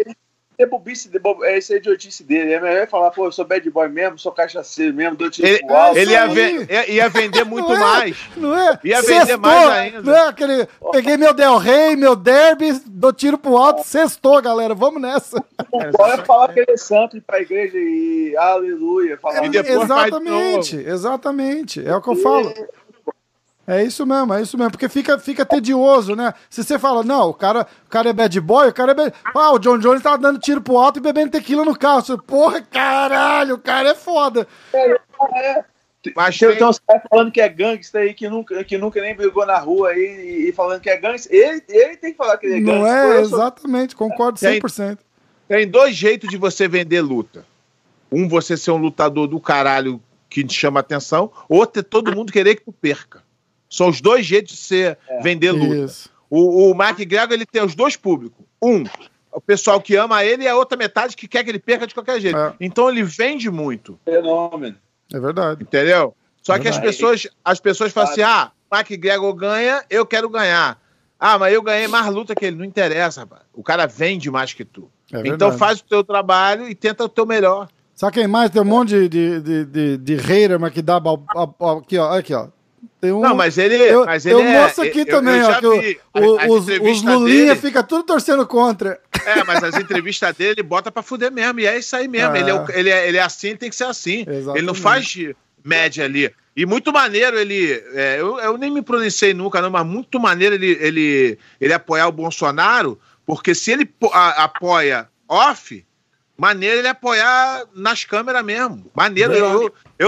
Speaker 3: Esse é idiotice dele. É melhor falar, pô, eu sou bad boy mesmo, sou cachaceiro mesmo, dou tiro pro alto.
Speaker 4: Ele ia vender muito mais.
Speaker 2: Não é?
Speaker 4: Ia vender mais ainda.
Speaker 2: Não é aquele... Peguei meu Del Rey, meu derby, dou tiro pro alto, sextou, galera, vamos nessa.
Speaker 3: Não pode falar que ele é santo, ir pra igreja e aleluia. Falar.
Speaker 2: Exatamente. É o que eu falo. É isso mesmo, porque fica tedioso, né? Se você fala, não, o cara é bad boy, o John Jones tava dando tiro pro alto e bebendo tequila no carro. Você, porra, caralho, o cara é foda.
Speaker 3: Mas tem uns caras falando que é gangster aí, que nunca nem brigou na rua aí, e falando que é gangster. Ele tem que falar que ele é gangster.
Speaker 2: Não é, exatamente, concordo 100%.
Speaker 4: Tem 2 jeitos de você vender luta. Você ser um lutador do caralho que te chama atenção, outro é todo mundo querer que tu perca. São os 2 jeitos de você vender luta.
Speaker 2: Isso.
Speaker 4: O McGregor, ele tem os 2 públicos. O pessoal que ama ele e a outra metade que quer que ele perca de qualquer jeito. Então ele vende muito.
Speaker 3: Fenômeno.
Speaker 2: É verdade.
Speaker 4: Entendeu? Só que as pessoas falam assim, McGregor ganha, eu quero ganhar. Mas eu ganhei mais luta que ele. Não interessa, rapaz. O cara vende mais que tu. Então faz o teu trabalho e tenta o teu melhor.
Speaker 2: Sabe quem mais? Tem um monte de hater, mas que dá... Aqui, ó.
Speaker 4: Não, mas ele
Speaker 2: eu mostro aqui também, ó, que os Lulinha ficam tudo torcendo contra.
Speaker 4: Mas as entrevistas dele, ele bota pra fuder mesmo, e é isso aí mesmo. Ele é assim, tem que ser assim. Exatamente. Ele não faz média ali. E muito maneiro ele... eu nem me pronunciei nunca, não, mas muito maneiro ele apoiar o Bolsonaro, porque se ele apoia off, maneiro ele apoiar nas câmeras mesmo. Maneiro.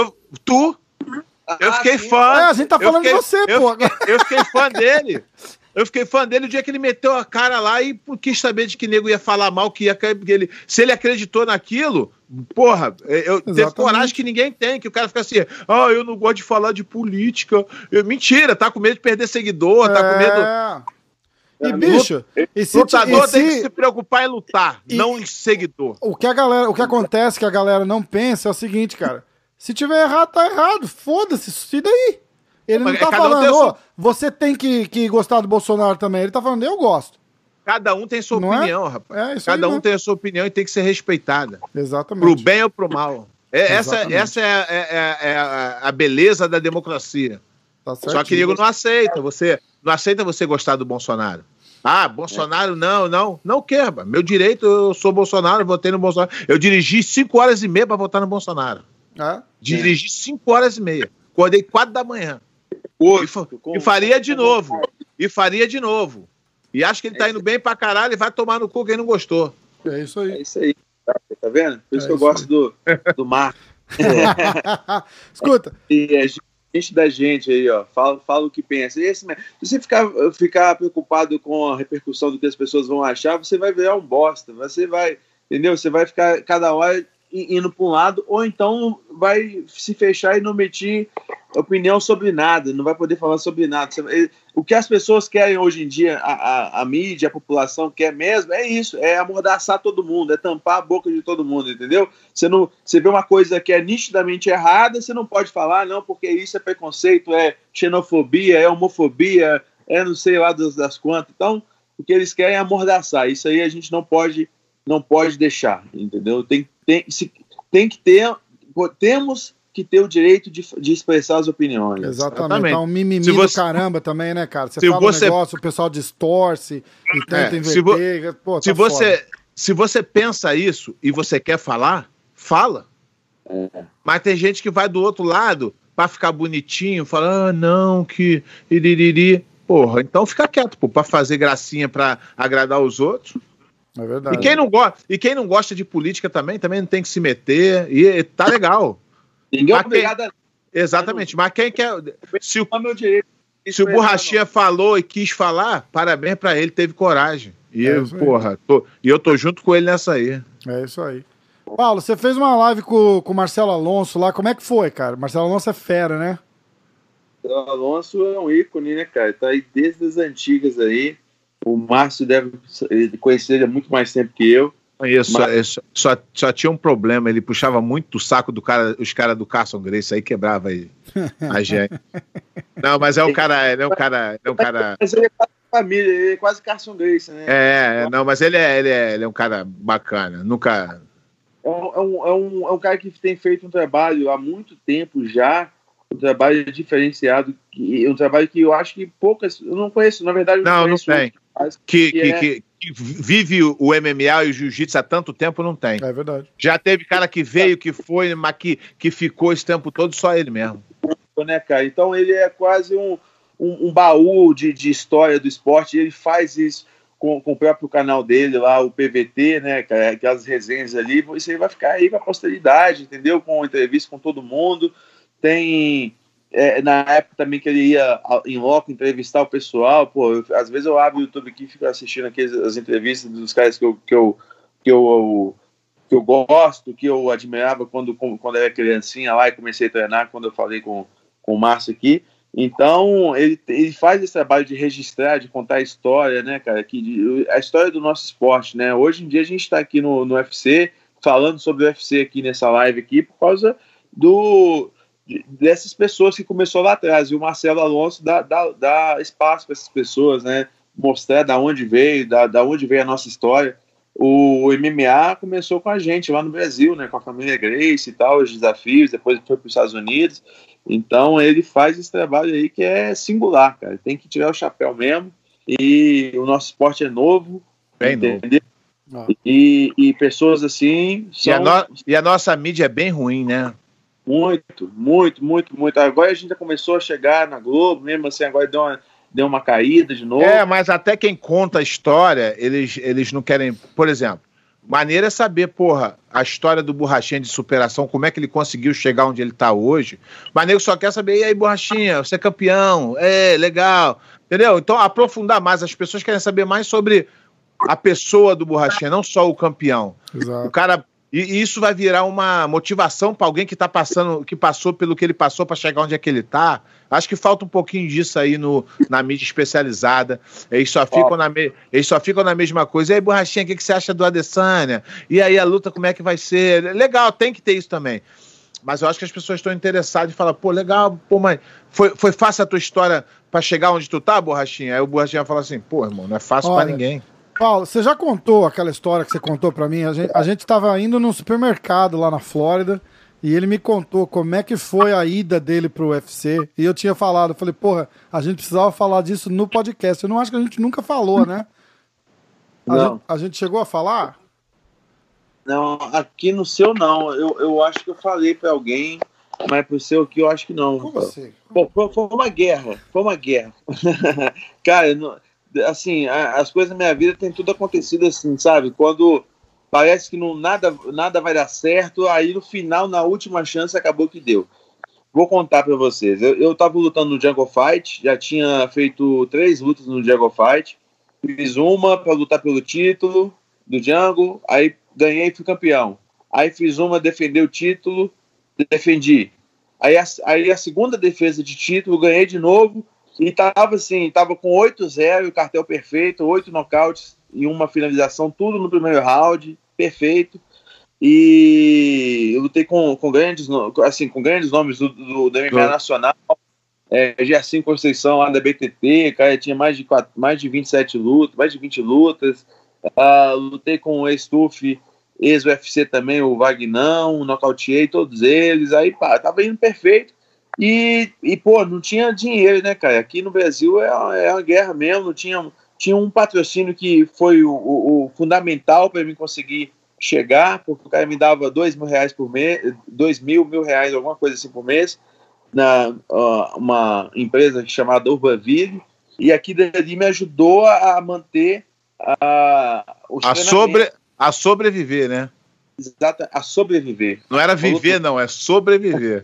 Speaker 4: Eu fiquei fã.
Speaker 2: A gente tá falando de você, pô.
Speaker 4: Eu fiquei fã dele. Eu fiquei fã dele o dia que ele meteu a cara lá e quis saber de que nego ia falar mal, se ele acreditou naquilo, porra, teve coragem que ninguém tem, que o cara fica assim, eu não gosto de falar de política. Mentira, tá com medo de perder seguidor, tá com medo...
Speaker 2: E, bicho,
Speaker 4: lutador tem que se preocupar em lutar, não em seguidor.
Speaker 2: O que acontece que a galera não pensa é o seguinte, cara. Se tiver errado, tá errado. Foda-se, e daí? Ele não tá falando, você tem que gostar do Bolsonaro também. Ele tá falando, eu gosto.
Speaker 4: Cada um tem sua opinião, rapaz. Cada um tem a sua opinião e tem que ser respeitada.
Speaker 2: Exatamente.
Speaker 4: Pro bem ou pro mal. Essa é a beleza da democracia. Tá certo. Só que nego não aceita. Não aceita você gostar do Bolsonaro. Bolsonaro, não o quê, rapaz? Meu direito, eu sou Bolsonaro, votei no Bolsonaro. Eu dirigi 5h30 pra votar no Bolsonaro. Dirigi 5h30. Acordei 4 da manhã. E faria de novo. E acho que ele tá indo bem pra caralho e vai tomar no cu quem não gostou.
Speaker 2: É isso aí.
Speaker 3: É isso aí. Tá vendo? Por isso que eu gosto do Marco.
Speaker 2: Escuta.
Speaker 3: E a gente da gente aí, ó. Fala o que pensa. Se você ficar preocupado com a repercussão do que as pessoas vão achar, você vai virar um bosta. Você vai, entendeu? Você vai ficar cada hora indo para um lado, ou então vai se fechar e não emitir opinião sobre nada, não vai poder falar sobre nada. O que as pessoas querem hoje em dia, a mídia, a população quer mesmo, é isso, é amordaçar todo mundo, é tampar a boca de todo mundo, entendeu? Você vê uma coisa que é nitidamente errada, você não pode falar, não, porque isso é preconceito, é xenofobia, é homofobia, é não sei lá das quantas. Então, o que eles querem é amordaçar. Isso aí a gente não pode deixar, entendeu? Temos que ter o direito de expressar as opiniões.
Speaker 2: Exatamente. Tá um mimimi do caramba também, né, cara? Você fala um negócio, o pessoal distorce e tenta inverter.
Speaker 4: Se você pensa isso e você quer falar, fala. Mas tem gente que vai do outro lado pra ficar bonitinho, falar, não, que iririri. Porra, então fica quieto, pra fazer gracinha pra agradar os outros.
Speaker 2: É verdade.
Speaker 4: E quem não gosta de política também não tem que se meter. E tá legal.
Speaker 3: Ninguém é obrigado a...
Speaker 4: Exatamente. Mas quem quer... Se o Borrachinha falou e quis falar, parabéns pra ele, teve coragem. E eu tô junto com ele nessa aí.
Speaker 2: É isso aí. Paulo, você fez uma live com o Marcelo Alonso lá. Como é que foi, cara? Marcelo Alonso é fera, né?
Speaker 3: O Alonso é um ícone, né, cara? Tá aí desde as antigas aí. O Márcio deve conhecer ele há muito mais tempo que eu.
Speaker 4: Só tinha um problema, ele puxava muito o saco os caras do Carson Grace, aí quebrava aí a gente. Não, mas ele é um cara...
Speaker 3: Mas ele é quase família, ele é quase Carson Grace, né?
Speaker 4: Mas ele é um cara bacana, nunca...
Speaker 3: É um cara que tem feito um trabalho há muito tempo já, um trabalho diferenciado, um trabalho que eu acho que poucas... Eu não conheço, na verdade...
Speaker 4: Não tem. Que vive o MMA e o jiu-jitsu há tanto tempo, não tem.
Speaker 2: É verdade.
Speaker 4: Já teve cara que veio, que foi, mas que ficou esse tempo todo, só ele mesmo.
Speaker 3: Né, cara? Então ele é quase um baú de história do esporte. Ele faz isso com o próprio canal dele lá, o PVT, né, cara? Aquelas resenhas ali. Isso aí vai ficar aí pra posteridade, entendeu? Com entrevista com todo mundo. Tem... na época também que ele ia em loco entrevistar o pessoal, às vezes eu abro o YouTube aqui e fico assistindo as entrevistas dos caras que eu gosto, que eu admirava quando era criancinha lá e comecei a treinar, quando eu falei com o Márcio aqui. Então ele faz esse trabalho de registrar, de contar a história, né, cara, a história do nosso esporte, né? Hoje em dia a gente está aqui no UFC, falando sobre o UFC aqui nessa live aqui, por causa dessas pessoas que começou lá atrás, e o Marcelo Alonso dá espaço para essas pessoas, né? Mostrar da onde veio, da onde veio a nossa história. O MMA começou com a gente lá no Brasil, né? Com a família Grace e tal, os desafios, depois foi para os Estados Unidos. Então ele faz esse trabalho aí que é singular, cara. Tem que tirar o chapéu mesmo, e o nosso esporte é novo,
Speaker 4: bem
Speaker 3: entendeu? Novo. E pessoas assim...
Speaker 4: E a nossa mídia é bem ruim, né? Muito. Agora a gente já começou a chegar na Globo, mesmo assim, agora deu uma caída de novo. Mas até quem conta a história, eles não querem... Por exemplo, Maneiro é saber, porra, a história do Borrachinha de superação, como é que ele conseguiu chegar onde ele tá hoje. Maneiro só quer saber, e aí, Borrachinha, você é campeão, legal, entendeu? Então, aprofundar mais, as pessoas querem saber mais sobre a pessoa do Borrachinha, não só o campeão.
Speaker 2: Exato.
Speaker 4: O cara... E isso vai virar uma motivação para alguém que passou pelo que ele passou para chegar onde é que ele tá. Acho que falta um pouquinho disso aí na mídia especializada. Eles só ficam na mesma coisa. E aí, Borrachinha, o que você acha do Adesanya? E aí, a luta, como é que vai ser? Legal, tem que ter isso também. Mas eu acho que as pessoas estão interessadas em falar, pô, legal, pô, mas foi fácil a tua história para chegar onde tu tá, Borrachinha? Aí o Borrachinha fala assim, pô, irmão, não é fácil para ninguém.
Speaker 2: Paulo, você já contou aquela história que você contou pra mim? A gente tava indo num supermercado lá na Flórida e ele me contou como é que foi a ida dele pro UFC. E eu tinha falado, falei, porra, a gente precisava falar disso no podcast. Eu não acho que a gente nunca falou, né? A gente chegou a falar?
Speaker 3: Não, aqui no seu não. Eu acho que eu falei pra alguém, mas pro seu aqui eu acho que não.
Speaker 2: Como assim?
Speaker 3: Pô, foi uma guerra. Cara, assim, as coisas na minha vida tem tudo acontecido assim, sabe? Quando parece que nada vai dar certo, aí no final, na última chance, acabou que deu. Vou contar pra vocês. Eu tava lutando no Jungle Fight, já tinha feito 3 lutas no Jungle Fight. Fiz uma pra lutar pelo título do Jungle, aí ganhei e fui campeão. Aí fiz uma, defender o título, defendi. Aí a segunda defesa de título, ganhei de novo. E tava com 8-0, o cartel perfeito, 8 nocautes e uma finalização, tudo no primeiro round, perfeito. E eu lutei com grandes nomes do MMA nacional, Gersinho Conceição lá da BTT, cara, tinha mais de 27 lutas, mais de 20 lutas. Lutei com o ex-TUF, ex-UFC também, o Vagnão, nocauteei todos eles, aí pá, tava indo perfeito. E, pô, não tinha dinheiro, né, cara? Aqui no Brasil é uma guerra mesmo. Tinha um patrocínio que foi o fundamental para mim conseguir chegar, porque o cara me dava R$2.000 por mês, R$2.000, alguma coisa assim por mês, uma empresa chamada Urbanville, e aqui dali me ajudou a manter
Speaker 4: a sobreviver, né?
Speaker 3: Exato, a sobreviver.
Speaker 4: Não era viver, não, é sobreviver.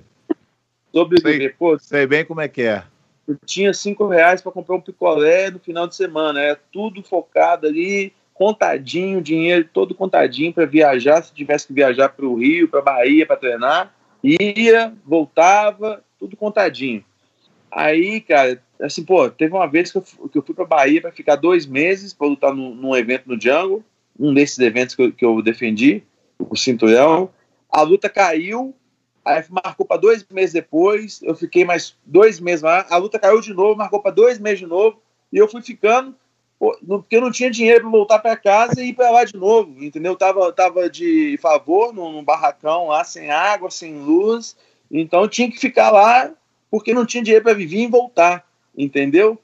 Speaker 4: Sei bem como é que é.
Speaker 3: Eu tinha R$5 para comprar um picolé no final de semana. Era tudo focado ali, contadinho, dinheiro todo contadinho para viajar. Se tivesse que viajar para o Rio, para Bahia para treinar, ia, voltava, tudo contadinho. Aí, cara, assim, pô, teve uma vez que eu fui para Bahia para ficar 2 meses para lutar num evento no Jungle, um desses eventos que eu defendi, o cinturão. A luta caiu. Aí marcou para 2 meses depois, eu fiquei mais 2 meses lá, a luta caiu de novo, marcou para 2 meses de novo, e eu fui ficando, porque eu não tinha dinheiro para voltar para casa e ir para lá de novo, entendeu? Tava de favor num barracão lá, sem água, sem luz, então eu tinha que ficar lá, porque não tinha dinheiro para viver e voltar, entendeu?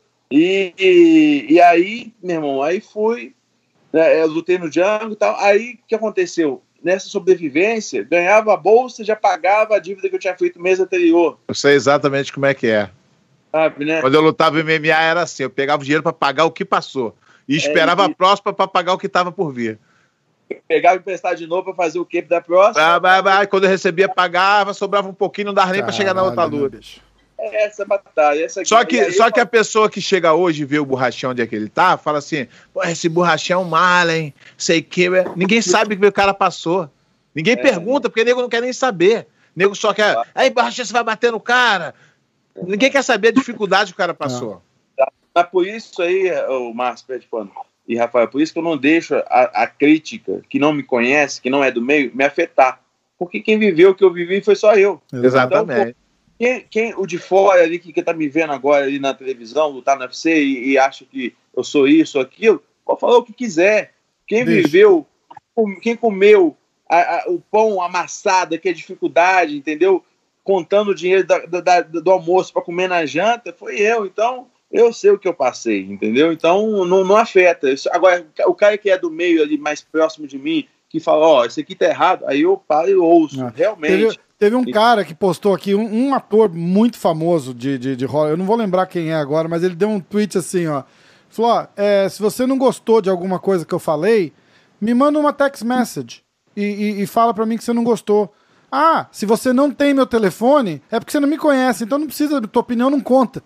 Speaker 3: E aí, meu irmão, aí fui, eu lutei no Django e tal, aí o que aconteceu? Nessa sobrevivência, ganhava a bolsa, já pagava a dívida que eu tinha feito no mês anterior.
Speaker 4: Eu sei exatamente como é que é.
Speaker 3: Sabe, né?
Speaker 4: Quando eu lutava em MMA era assim, eu pegava o dinheiro para pagar o que passou e esperava a próxima para pagar o que estava por vir.
Speaker 3: Pegava emprestado de novo para fazer o que da próxima.
Speaker 4: Quando eu recebia, pagava, sobrava um pouquinho, não dava nem para chegar na outra luta.
Speaker 3: Essa batalha, essa
Speaker 4: Só que a pessoa que chega hoje e vê o Borrachinha onde é que ele tá, fala assim, pô, esse Borrachinha é um mala, hein? Sei que... Ninguém sabe o que o cara passou. Ninguém pergunta, porque o nego não quer nem saber. O nego só quer... Aí, Borrachinha, você vai bater no cara? Ninguém quer saber a dificuldade que o cara passou.
Speaker 3: Mas por isso aí, o Márcio Pé de Pano e Rafael, por isso que eu não deixo a crítica, que não me conhece, que não é do meio, me afetar. Porque quem viveu o que eu vivi foi só eu.
Speaker 4: Exatamente.
Speaker 3: Então, quem o de fora ali, que tá me vendo agora ali na televisão, lutar no UFC e acha que eu sou isso, aquilo, pode falar o que quiser. Quem viveu, quem comeu o pão amassado, que é dificuldade, entendeu? Contando o dinheiro do almoço para comer na janta, foi eu. Então, eu sei o que eu passei, entendeu? Então, não afeta. Agora, o cara que é do meio ali, mais próximo de mim, que fala, isso aqui tá errado, aí eu paro e ouço, realmente.
Speaker 2: Teve um cara que postou aqui, um ator muito famoso de Hollywood, eu não vou lembrar quem é agora, mas ele deu um tweet assim, ó. Falou, se você não gostou de alguma coisa que eu falei, me manda uma text message e fala pra mim que você não gostou. Ah, se você não tem meu telefone, é porque você não me conhece, então não precisa, tua opinião não conta.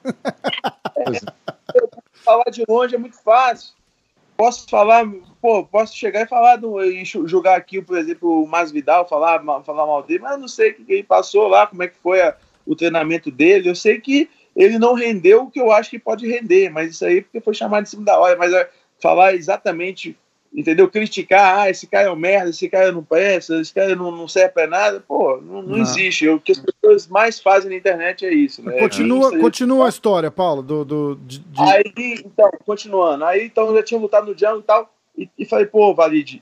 Speaker 3: Falar de longe é muito fácil. Posso chegar e falar, e jogar aqui, por exemplo, o Masvidal, falar mal dele, mas eu não sei o que ele passou lá, como é que foi o treinamento dele. Eu sei que ele não rendeu o que eu acho que pode render, mas isso aí porque foi chamado em cima da hora. Mas falar exatamente, entendeu? Criticar, esse cara é um merda, esse cara não presta, esse cara não serve pra nada, não existe. O que as pessoas mais fazem na internet é isso, né?
Speaker 2: Continua a história, Paulo.
Speaker 3: Aí, então, continuando. Aí, então, eu já tinha lutado no Django e tal, e falei, Valide,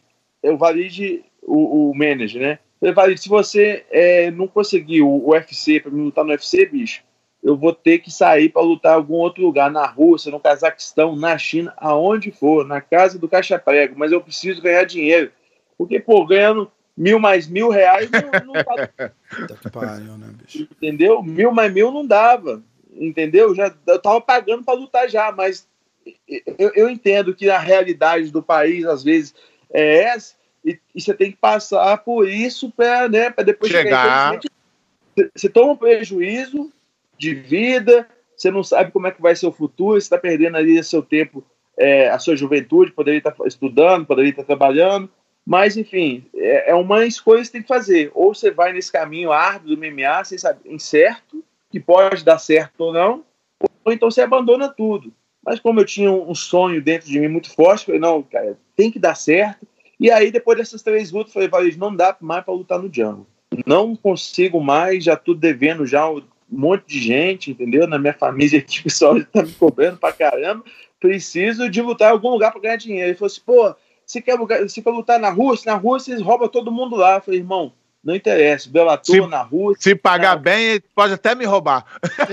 Speaker 3: o manager, né? Falei, Valide, se você não conseguiu o UFC, pra mim lutar no UFC, bicho, eu vou ter que sair para lutar em algum outro lugar, na Rússia, no Cazaquistão, na China, aonde for, na casa do Caixa Prego, mas eu preciso ganhar dinheiro. Porque, ganhando 1.000 mais R$1.000 não dá.
Speaker 2: Né, bicho?
Speaker 3: Entendeu? 1.000 mais 1.000 não dava. Entendeu? Eu tava pagando para lutar já, mas eu entendo que a realidade do país, às vezes, é essa, e você tem que passar por isso para depois
Speaker 4: chegar.
Speaker 3: Você toma um prejuízo de vida, você não sabe como é que vai ser o futuro, você está perdendo ali seu tempo, a sua juventude, poderia estar estudando, poderia estar trabalhando, mas enfim, é uma escolha que você tem que fazer, ou você vai nesse caminho árduo do MMA, sem saber, incerto, que pode dar certo ou não, ou então você abandona tudo. Mas como eu tinha um sonho dentro de mim muito forte, eu falei, não, cara, tem que dar certo, e aí depois dessas 3 lutas, eu falei, não dá mais para lutar no Django, não consigo mais, já estou devendo já um monte de gente, entendeu? Na minha família aqui, o pessoal tá me cobrando pra caramba. Preciso de lutar em algum lugar pra ganhar dinheiro. Ele falou assim, você quer lutar na Rússia? Na Rússia eles roubam todo mundo lá. Eu falei, irmão, não interessa. Bellator na Rússia.
Speaker 4: Se pagar bem, ele pode até me roubar.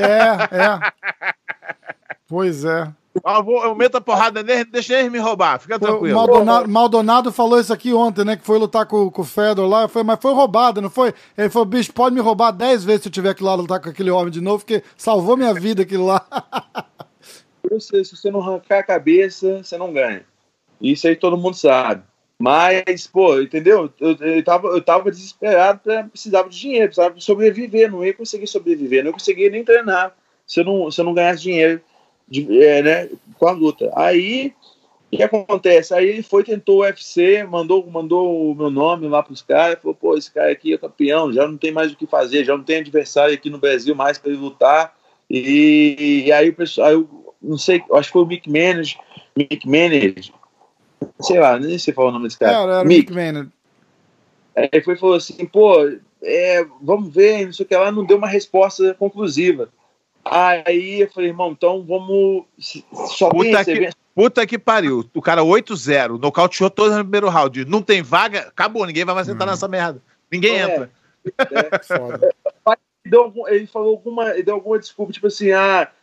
Speaker 2: Pois é.
Speaker 4: Eu meto a porrada nele, deixa ele me roubar, fica tranquilo.
Speaker 2: Maldonado falou isso aqui ontem, né? Que foi lutar com o Fedor lá. Eu falei, mas foi roubado, não foi? Ele falou, bicho, pode me roubar 10 vezes se eu tiver que ir lá lutar com aquele homem de novo, porque salvou minha vida aquilo lá.
Speaker 3: Se você não arrancar a cabeça, você não ganha. Isso aí todo mundo sabe. Mas, entendeu? Eu tava desesperado, precisava de dinheiro, precisava sobreviver, não ia conseguir sobreviver, não ia conseguir nem treinar se eu não ganhasse dinheiro. Com a luta. Aí, o que acontece? Aí ele tentou o UFC, mandou o meu nome lá pros caras, falou, esse cara aqui é campeão, já não tem mais o que fazer, já não tem adversário aqui no Brasil mais para ele lutar, e aí o pessoal, eu não sei, acho que foi o Mick Manage, sei lá, nem sei falar o nome desse cara.
Speaker 2: Era o Mick Manage.
Speaker 3: Aí falou assim, vamos ver, não sei o que lá, não deu uma resposta conclusiva. Aí eu falei, irmão, então vamos.
Speaker 4: Puta que pariu. O cara 8-0, nocauteou todos no primeiro round. Não tem vaga, acabou, ninguém vai mais sentar nessa merda. Ninguém entra.
Speaker 3: Foda. Ele deu alguma desculpa, tipo assim,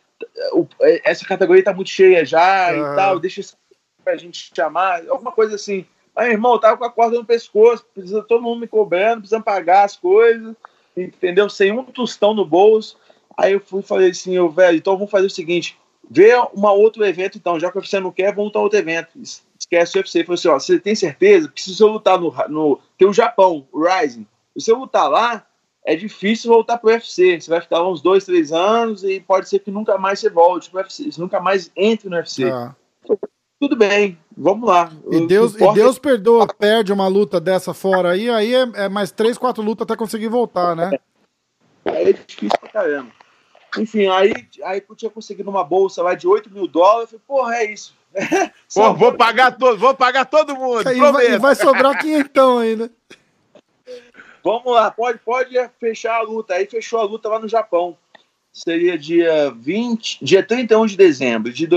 Speaker 3: essa categoria tá muito cheia já e tal, deixa isso pra gente chamar, alguma coisa assim. Aí, irmão, eu tava com a corda no pescoço, precisa todo mundo me cobrando, precisando pagar as coisas, entendeu? Sem um tostão no bolso. Aí eu falei assim, velho, então vamos fazer o seguinte, vê um outro evento então, já que você não quer, vamos lutar outro evento. Esquece o UFC. Ele falou assim, você tem certeza? Porque se eu lutar tem o Japão, o Rising. Se eu lutar lá, é difícil voltar pro UFC. Você vai ficar lá uns 2, 3 anos e pode ser que nunca mais você volte pro UFC, você nunca mais entre no UFC. Tudo bem, vamos lá.
Speaker 2: E Deus perdoa, perde uma luta dessa fora aí é mais 3, 4 lutas até conseguir voltar, né?
Speaker 3: Aí é difícil pra caramba. Enfim, aí eu tinha conseguido uma bolsa lá de $8 mil. Eu falei, é isso.
Speaker 4: Vou pagar todo mundo.
Speaker 2: E vai sobrar 500 ainda.
Speaker 3: Vamos lá, pode fechar a luta. Aí fechou a luta lá no Japão. Seria dia 31 de dezembro de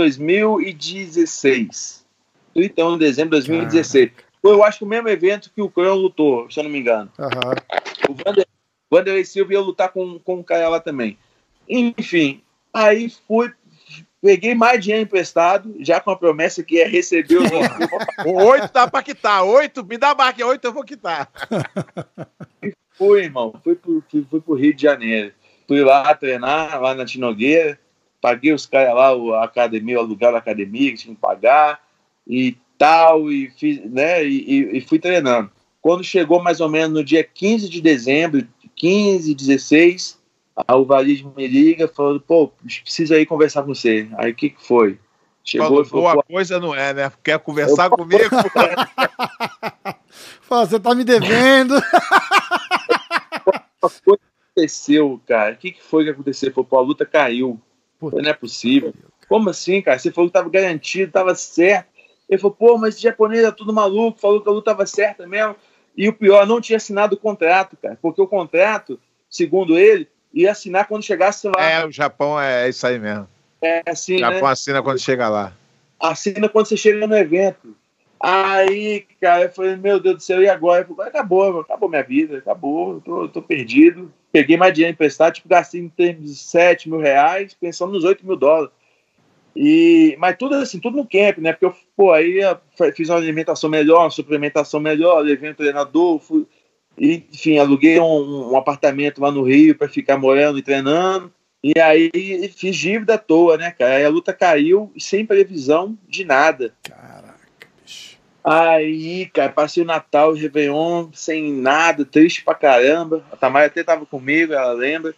Speaker 3: 2016. 31 de dezembro de 2016. Eu acho que o mesmo evento que o Cão lutou, se eu não me engano. O Wanderlei Silva ia lutar com o cara lá também. Enfim, aí peguei mais dinheiro emprestado, já com a promessa que ia receber o
Speaker 4: 8 dá pra quitar, 8, me dá mais que 8 eu vou quitar.
Speaker 3: E fui, irmão, fui pro Rio de Janeiro. Fui lá treinar, lá na Tinogueira, paguei os caras lá, a academia, o aluguel da academia que tinha que pagar, e tal, e fiz, né, e fui treinando. Quando chegou mais ou menos no dia 15 de dezembro, 15, 16, o Valide me liga falando, pô, preciso aí conversar com você. Aí o que foi?
Speaker 4: Chegou e falou, boa coisa não é, né? Quer conversar comigo?
Speaker 2: Fala, você tá me devendo.
Speaker 3: O que aconteceu, cara? O que foi que aconteceu? Pô, a luta caiu. Não é possível. Como assim, cara? Você falou que tava garantido, tava certo. Ele falou, pô, mas esse japonês é tudo maluco, falou que a luta tava certa mesmo. E o pior, não tinha assinado o contrato, cara. Porque o contrato, segundo ele, ia assinar quando chegasse lá.
Speaker 4: O Japão é isso aí mesmo.
Speaker 3: É assim,
Speaker 4: o Japão, né? Assina quando chega lá.
Speaker 3: Assina quando você chega no evento. Aí, cara, eu falei, meu Deus do céu, e agora? Eu falei, acabou minha vida, acabou, tô perdido. Peguei mais dinheiro emprestado, tipo, gastei em termos de 7 mil reais, pensando nos 8 mil dólares. Mas tudo assim, tudo no camp, né? Porque eu, aí fiz uma alimentação melhor, uma suplementação melhor, levei um treinador, enfim, aluguei um apartamento lá no Rio para ficar morando e treinando. E aí fiz dívida à toa, né, cara? Aí a luta caiu sem previsão de nada.
Speaker 2: Caraca, bicho.
Speaker 3: Aí, cara, passei o Natal, o Réveillon, sem nada, triste pra caramba. A Tamara até tava comigo, ela lembra.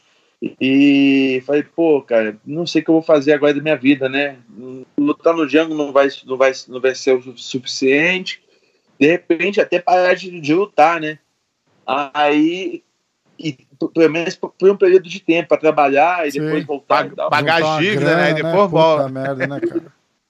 Speaker 3: E falei, pô, cara, não sei o que eu vou fazer agora da minha vida, né? Lutar no Django não vai ser o suficiente. De repente, até parar de lutar, né? Aí, pelo menos por um período de tempo, para trabalhar e depois voltar.
Speaker 4: Pagar as dívidas, né? E depois volta.
Speaker 2: Merda, né, cara?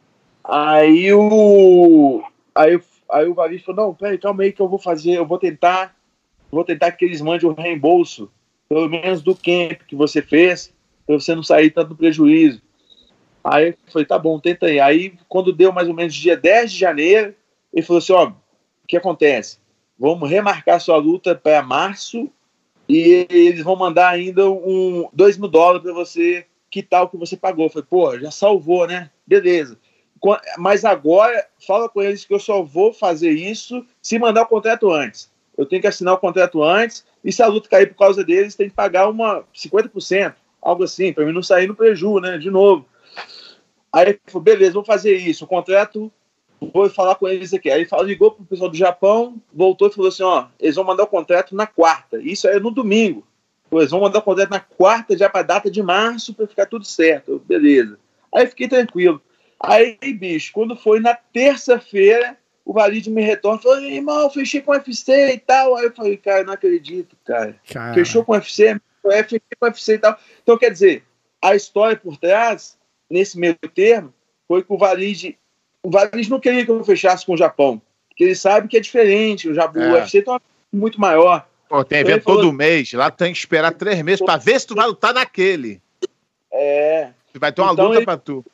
Speaker 3: Aí o Valide falou, não, peraí, calma aí que eu vou fazer, eu vou tentar que eles mandem o reembolso, pelo menos do camp que você fez, para você não sair tanto no prejuízo. Aí eu falei, tá bom, tenta aí. Aí, quando deu mais ou menos dia 10 de janeiro, ele falou assim, ó, o que acontece? Vamos remarcar sua luta para março e eles vão mandar ainda $2 mil para você quitar o que você pagou. Eu falei, pô, já salvou, né? Beleza. Mas agora, fala com eles que eu só vou fazer isso se mandar o contrato antes. Eu tenho que assinar o contrato antes e se a luta cair por causa deles, tem que pagar 50%, algo assim, para mim não sair no prejuízo, né? De novo. Aí ele falou, beleza, vou fazer isso. O contrato, vou falar com eles aqui. Aí ele ligou pro pessoal do Japão, voltou e falou assim, ó, eles vão mandar o contrato na quarta. Isso aí é no domingo. Eles vão mandar o contrato na quarta, já para data de março, para ficar tudo certo. Beleza. Aí fiquei tranquilo. Aí, bicho, quando foi na terça-feira, o Valide me retorna e falou, irmão, fechei com o UFC e tal. Aí eu falei, cara, não acredito, cara. Fechou com o UFC, fechei com o UFC e tal. Então, quer dizer, a história por trás, nesse meio termo, foi que o Valide não queria que eu fechasse com o Japão, porque ele sabe que é diferente, o UFC tem uma muito maior.
Speaker 4: Pô, tem evento todo mês, lá tem que esperar 3 meses para ver se tu vai lutar naquele. Vai ter uma luta para tu.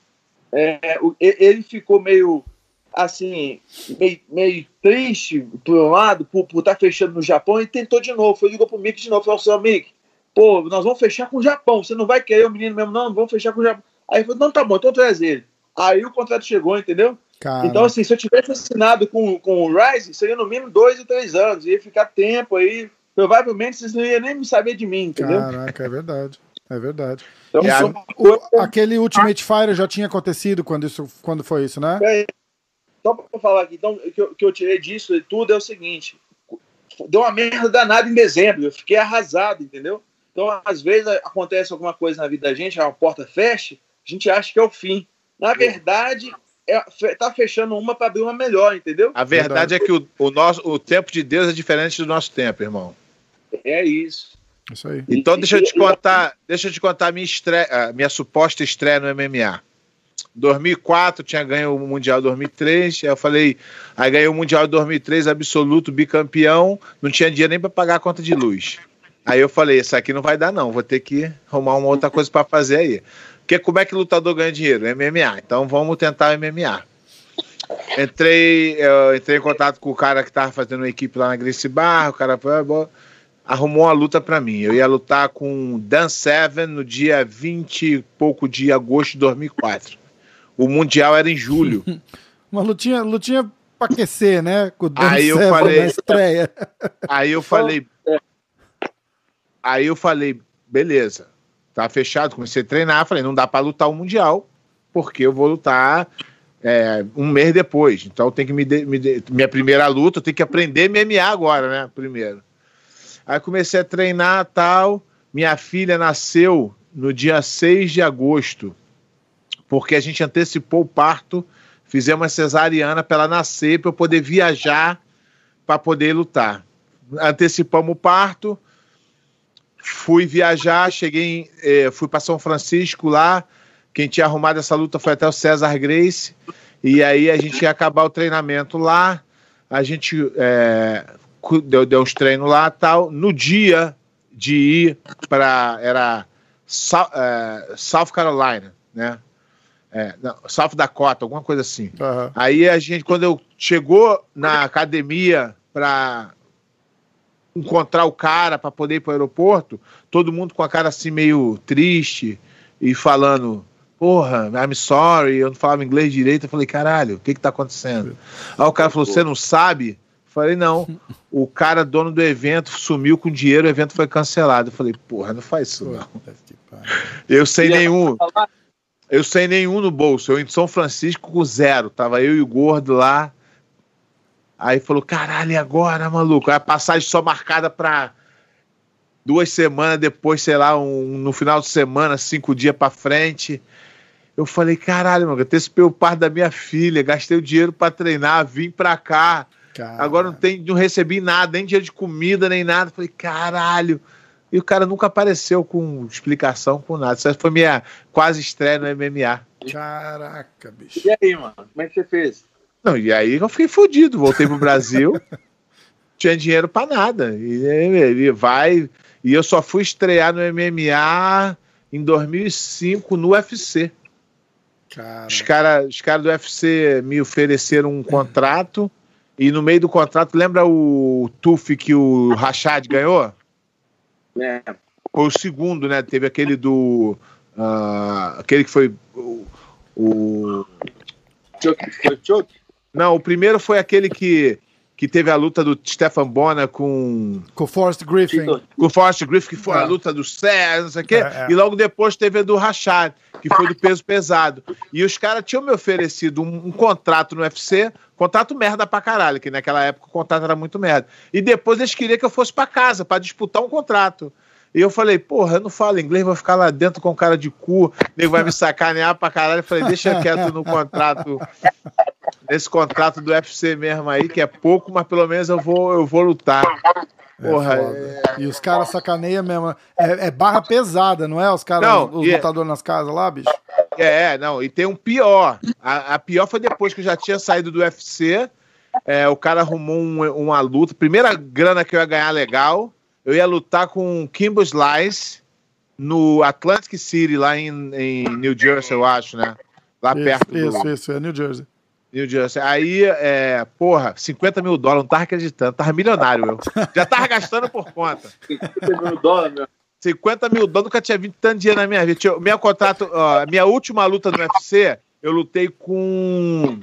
Speaker 3: Ele ficou meio assim, meio triste por um lado, por estar fechando no Japão, e tentou de novo, ligou pro Mick de novo, falou assim, Mick, pô, nós vamos fechar com o Japão, você não vai querer o menino mesmo, não, vamos fechar com o Japão. Aí ele falou, não, tá bom, então traz ele. Aí o contrato chegou, entendeu? Cara. Então, assim, se eu tivesse assinado com o Rise, seria no mínimo 2 ou 3 anos, ia ficar tempo aí, provavelmente vocês não iam nem me saber de mim, entendeu?
Speaker 2: Caraca, é verdade. Então, aquele Ultimate Fighter já tinha acontecido quando foi isso, né?
Speaker 3: Só pra falar aqui, então, o que eu tirei disso e tudo é o seguinte, deu uma merda danada em dezembro, eu fiquei arrasado, entendeu? Então, às vezes, acontece alguma coisa na vida da gente, a porta fecha, a gente acha que é o fim. Na verdade, tá fechando uma para abrir uma melhor, entendeu?
Speaker 4: A verdade é que o tempo de Deus é diferente do nosso tempo, irmão.
Speaker 3: É isso.
Speaker 2: Isso aí.
Speaker 4: Então, deixa eu te contar a minha suposta estreia no MMA. 2004, tinha ganho o Mundial 2003, aí eu falei, aí ganhei o Mundial 2003, absoluto, bicampeão, não tinha dinheiro nem para pagar a conta de luz. Aí eu falei, isso aqui não vai dar não, vou ter que arrumar uma outra coisa para fazer aí. Porque como é que lutador ganha dinheiro? MMA. Então vamos tentar MMA. Entrei em contato com o cara que estava fazendo uma equipe lá na Gracie Barra, o cara arrumou uma luta para mim. Eu ia lutar com Dan Severn no dia 20 e pouco de agosto de 2004. O Mundial era em julho.
Speaker 2: Uma lutinha para aquecer, né? Com o Dan
Speaker 4: aí
Speaker 2: Severn
Speaker 4: eu falei,
Speaker 2: na estreia.
Speaker 4: Aí eu falei, beleza. Tá fechado, comecei a treinar, falei, não dá pra lutar o Mundial, porque eu vou lutar um mês depois. Então tem que minha primeira luta, eu tenho que aprender MMA agora, né? Primeiro. Aí comecei a treinar e tal. Minha filha nasceu no dia 6 de agosto, porque a gente antecipou o parto, fizemos uma cesariana para ela nascer, para eu poder viajar, para poder lutar. Antecipamos o parto, fui viajar, fui para São Francisco lá, quem tinha arrumado essa luta foi até o César Grace, e aí a gente ia acabar o treinamento lá, a gente deu uns treinos lá e tal. No dia de ir para South Carolina, né? South Dakota, alguma coisa assim. Uhum. Aí a gente, quando eu chegou na academia para encontrar o cara para poder ir para o aeroporto, todo mundo com a cara assim meio triste e falando, porra, I'm sorry, eu não falava inglês direito. Eu falei, caralho, o que tá acontecendo? Aí o cara falou, você não sabe? Eu falei, não, o cara, dono do evento, sumiu com dinheiro, o evento foi cancelado. Eu falei, porra, não faz isso não. Eu sem nenhum no bolso, eu em São Francisco com 0, tava eu e o gordo lá. Aí falou, caralho, e agora, maluco? Aí a passagem só marcada pra 2 semanas depois, sei lá, no final de semana, 5 dias pra frente. Eu falei, caralho, mano, eu antecipei o parto da minha filha, gastei o dinheiro pra treinar, vim pra cá. Caralho. Agora não recebi nada, nem dinheiro de comida, nem nada. Falei, caralho. E o cara nunca apareceu com explicação, com nada. Essa foi minha quase estreia no MMA.
Speaker 2: Caraca, bicho.
Speaker 3: E aí, mano? Como é que você fez?
Speaker 4: Não, e aí eu fiquei fodido. Voltei pro Brasil, tinha dinheiro pra nada. E eu só fui estrear no MMA em 2005 no UFC. Os caras do UFC me ofereceram um contrato e no meio do contrato, lembra o TUF que o Rashad ganhou? Foi o segundo, né? Teve aquele do... aquele que foi o...
Speaker 3: Choke?
Speaker 4: Não, o primeiro foi aquele que teve a luta do Stephan Bonner com
Speaker 2: o Forrest Griffin.
Speaker 4: Com o Forrest Griffin, que foi a luta do César, não sei o quê. E logo depois teve a do Rashad, que foi do peso pesado. E os caras tinham me oferecido um contrato no UFC, contrato merda pra caralho, que naquela época o contrato era muito merda. E depois eles queriam que eu fosse pra casa, pra disputar um contrato. E eu falei, porra, eu não falo inglês, vou ficar lá dentro com cara de cu, nego vai me sacanear pra caralho. Eu falei, deixa quieto no contrato, nesse contrato do UFC mesmo aí, que é pouco, mas pelo menos eu vou lutar. Porra.
Speaker 2: E os caras sacaneiam mesmo. É barra pesada, não é? Os caras, os lutadores nas casas lá, bicho?
Speaker 4: Não, e tem um pior. A pior foi depois que eu já tinha saído do UFC, o cara arrumou uma luta, primeira grana que eu ia ganhar legal. Eu ia lutar com o Kimbo Slice no Atlantic City, lá em New Jersey, eu acho, né? Lá perto
Speaker 2: Isso, é New Jersey.
Speaker 4: New Jersey. Aí, porra, $50 mil, não tava acreditando, tava milionário, eu. Já tava gastando por conta.
Speaker 3: $50 mil, meu.
Speaker 4: $50 mil, nunca tinha visto tanto dinheiro na minha vida. Minha última luta no UFC, eu lutei com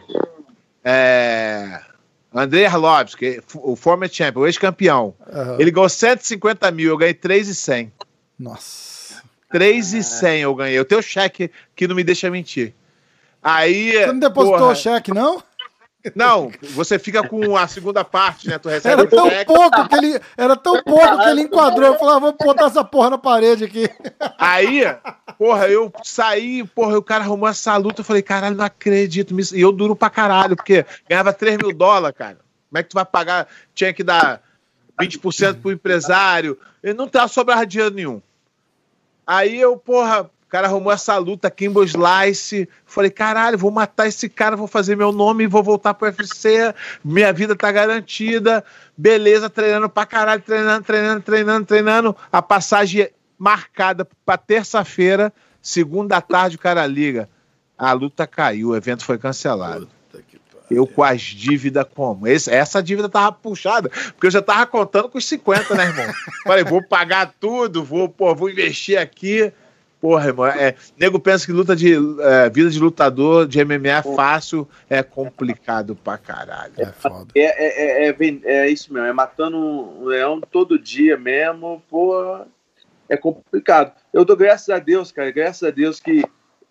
Speaker 4: Andrei Arlovski, o former champion, o ex-campeão. Uhum. Ele ganhou $150 mil, eu ganhei 3.100.
Speaker 2: Nossa.
Speaker 4: 3.100 eu ganhei. Eu tenho cheque que não me deixa mentir. Aí,
Speaker 2: você não depositou o cheque, não?
Speaker 4: Não, você fica com a segunda parte, né? Tu recebe
Speaker 2: era tão pouco que ele enquadrou. Eu falei, vou botar essa porra na parede aqui.
Speaker 4: Aí, porra, eu saí, porra, o cara arrumou essa luta. Eu falei, caralho, não acredito nisso. E eu duro pra caralho, porque ganhava $3 mil, cara. Como é que tu vai pagar? Tinha que dar 20% pro empresário. Ele não tava sobrando dinheiro nenhum. Aí eu, porra, o cara arrumou essa luta, Kimbo Slice. Falei, caralho, vou matar esse cara, vou fazer meu nome e vou voltar pro UFC. Minha vida tá garantida. Beleza, treinando pra caralho, treinando. A passagem marcada pra terça-feira, segunda tarde, o cara liga. A luta caiu, o evento foi cancelado. Eu com as dívidas como? Essa dívida tava puxada, porque eu já tava contando com os 50, né, irmão? Falei, vou pagar tudo, vou investir aqui. Porra, irmão, nego pensa que vida de lutador de MMA é fácil, é complicado pra caralho.
Speaker 2: É foda.
Speaker 3: É isso mesmo, é matando um leão todo dia mesmo, porra, é complicado. Eu dou graças a Deus, cara, graças a Deus que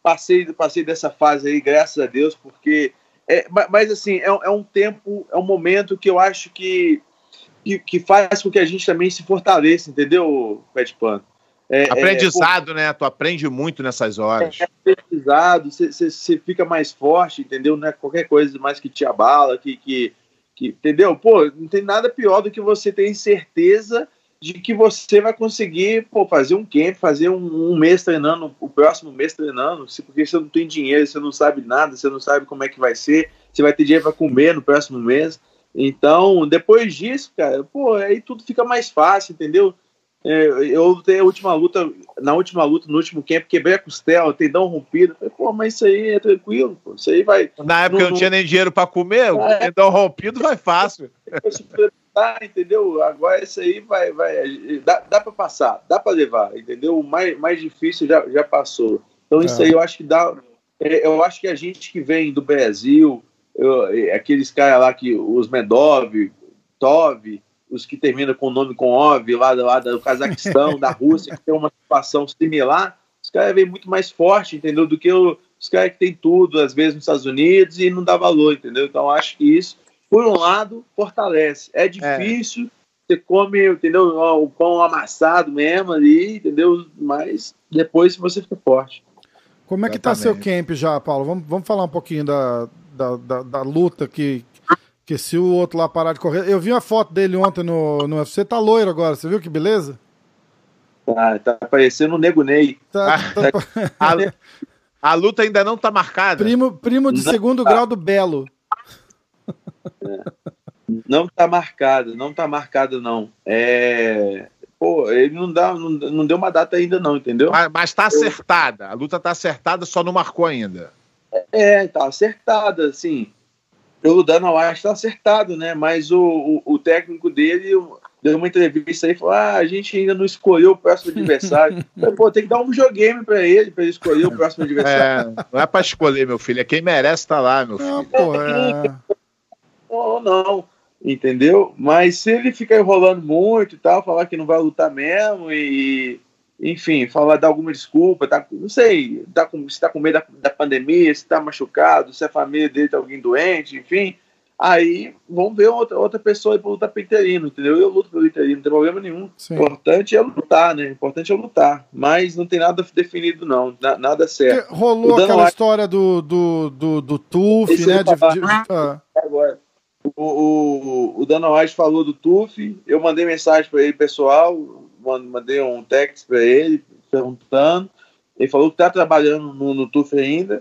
Speaker 3: passei dessa fase aí, graças a Deus, porque... mas assim, é um tempo, é um momento que eu acho que faz com que a gente também se fortaleça, entendeu, Pet Pano?
Speaker 4: Aprendizado, né? Tu aprende muito nessas horas.
Speaker 3: Aprendizado, você fica mais forte, entendeu? Não é qualquer coisa mais que te abala, que entendeu? Pô, não tem nada pior do que você ter certeza de que você vai conseguir, pô, fazer um camp, fazer um mês treinando, o próximo mês treinando, porque você não tem dinheiro, você não sabe nada, você não sabe como é que vai ser, você vai ter dinheiro para comer no próximo mês. Então, depois disso, cara, pô, aí tudo fica mais fácil, entendeu? Eu lutei no último camp, quebrei a costela, tendão rompido. Falei, pô, mas isso aí é tranquilo, pô. Isso aí vai.
Speaker 4: Na época eu não tinha nem dinheiro pra comer, o tendão rompido vai fácil.
Speaker 3: Entendeu? Agora isso aí vai dá pra passar, dá pra levar, entendeu? O mais difícil já passou. Então isso aí eu acho que dá. Eu acho que a gente que vem do Brasil, aqueles caras lá que os Medov, Tov, os que terminam com o nome com Ov, lá do Cazaquistão, da Rússia, que tem uma situação similar, os caras vêm muito mais forte, entendeu? Do que os caras que tem tudo, às vezes nos Estados Unidos, e não dá valor, entendeu? Então acho que isso, por um lado, fortalece. É difícil, você come, entendeu? O pão amassado mesmo ali, entendeu? Mas depois você fica forte.
Speaker 2: Como é que tá seu camp já, Paulo? Vamos falar um pouquinho da luta que se o outro lá parar de correr... Eu vi uma foto dele ontem no UFC, tá loiro agora, você viu que beleza?
Speaker 3: Tá parecendo um Nego Ney.
Speaker 4: A luta ainda não tá marcada?
Speaker 2: Primo de segundo grau do Belo.
Speaker 3: Não tá marcado não. Pô, ele não deu uma data ainda não, entendeu?
Speaker 4: Mas tá acertada, a luta tá acertada, só não marcou ainda.
Speaker 3: Tá acertada, assim... O Dana White tá acertado, né? Mas o técnico dele deu uma entrevista aí e falou: a gente ainda não escolheu o próximo adversário. Pô, tem que dar um videogame pra ele escolher o próximo adversário.
Speaker 4: Não é pra escolher, meu filho, é quem merece estar lá, meu filho.
Speaker 3: Não, entendeu? Mas se ele ficar enrolando muito e tal, falar que não vai lutar mesmo enfim, dar alguma desculpa, não sei, se tá com medo da pandemia, se tá machucado, se a família dele tá alguém doente, enfim, aí vamos ver outra pessoa aí pra lutar pro interino, entendeu? Eu luto pelo interino, não tem problema nenhum. Sim. O importante é lutar, né? O importante é lutar, mas não tem nada definido não, nada certo.
Speaker 2: Porque rolou aquela história do TUF, né?
Speaker 3: Agora, o Dana White falou do TUF, eu mandei mensagem para ele, pessoal, mandei um text para ele, perguntando. Ele falou que tá trabalhando no TUF ainda,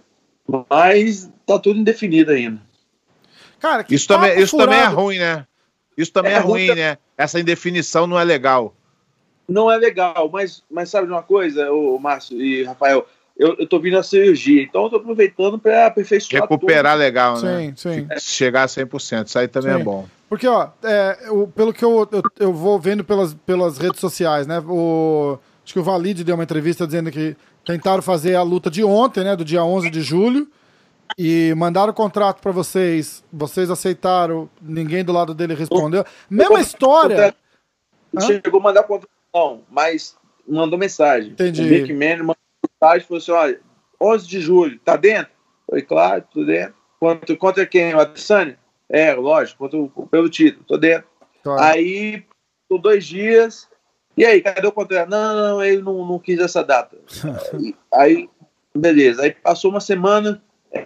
Speaker 3: mas tá tudo indefinido ainda.
Speaker 4: Cara, isso também é ruim, né? Isso também é ruim, né? Essa indefinição não é legal.
Speaker 3: Não é legal, mas sabe de uma coisa, Márcio e Rafael? Eu tô vindo a cirurgia, então eu tô aproveitando para aperfeiçoar
Speaker 4: recuperar
Speaker 3: tudo.
Speaker 4: Legal, né?
Speaker 2: Sim.
Speaker 4: Chegar a 100%, isso aí também é bom.
Speaker 2: Porque, pelo que eu vou vendo pelas redes sociais, né? Acho que o Valide deu uma entrevista dizendo que tentaram fazer a luta de ontem, né? Do dia 11 de julho, e mandaram o contrato para vocês aceitaram, ninguém do lado dele respondeu. Mesma história.
Speaker 3: Chegou a mandar contrato, não, mas mandou mensagem.
Speaker 2: Entendi.
Speaker 3: O Mick Manning mandou mensagem e falou assim: olha, 11 de julho, tá dentro? Falei, claro, tô dentro. Contra quem? O Adesanya? Lógico, pelo título, tô dentro. Claro. Aí, por 2 dias, e aí, cadê o contrato? Não, ele não quis essa data. Aí, beleza. Aí passou uma semana,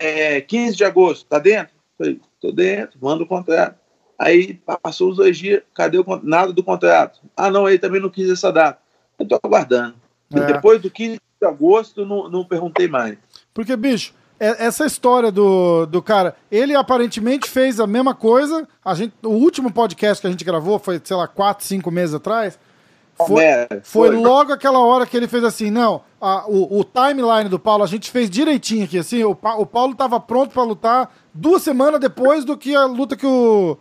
Speaker 3: 15 de agosto, tá dentro? Falei, tô dentro, manda o contrato. Aí passou os 2 dias, cadê nada do contrato? Não, ele também não quis essa data. Eu tô aguardando. Depois do 15 de agosto, não perguntei mais.
Speaker 2: Porque, bicho, essa história do cara, ele aparentemente fez a mesma coisa. O último podcast que a gente gravou foi, sei lá, 4, 5 meses atrás. Foi logo aquela hora que ele fez assim, não, o timeline do Paulo, a gente fez direitinho aqui, assim, o Paulo tava pronto pra lutar 2 semanas depois do que a luta que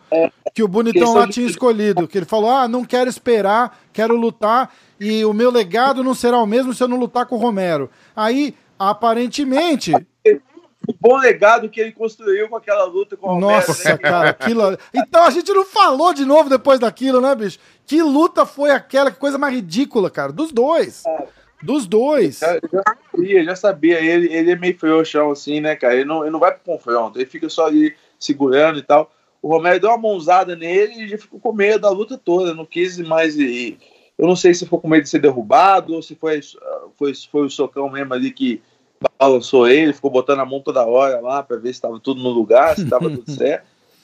Speaker 2: o Bonitão lá tinha escolhido, que ele falou, não quero esperar, quero lutar, e o meu legado não será o mesmo se eu não lutar com o Romero. Aí, aparentemente...
Speaker 3: O bom legado que ele construiu com aquela luta com o Romero.
Speaker 2: Nossa, né? Cara, aquilo... Então a gente não falou de novo depois daquilo, né, bicho? Que luta foi aquela? Que coisa mais ridícula, cara. Dos dois. Dos dois.
Speaker 3: Já sabia. Ele é meio frouxão assim, né, cara? Ele não vai pro confronto, ele fica só ali segurando e tal. O Romero deu uma mãozada nele e já ficou com medo da luta toda, não quis mais ir. Eu não sei se ficou com medo de ser derrubado ou se foi o socão mesmo ali que balançou ele, ficou botando a mão toda hora lá para ver se estava tudo no lugar, se estava tudo certo.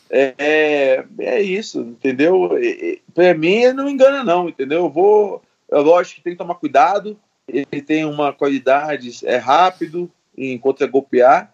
Speaker 3: É isso, entendeu? Para mim, ele não me engana não, entendeu? Lógico que tem que tomar cuidado, ele tem uma qualidade, é rápido em contra-golpear,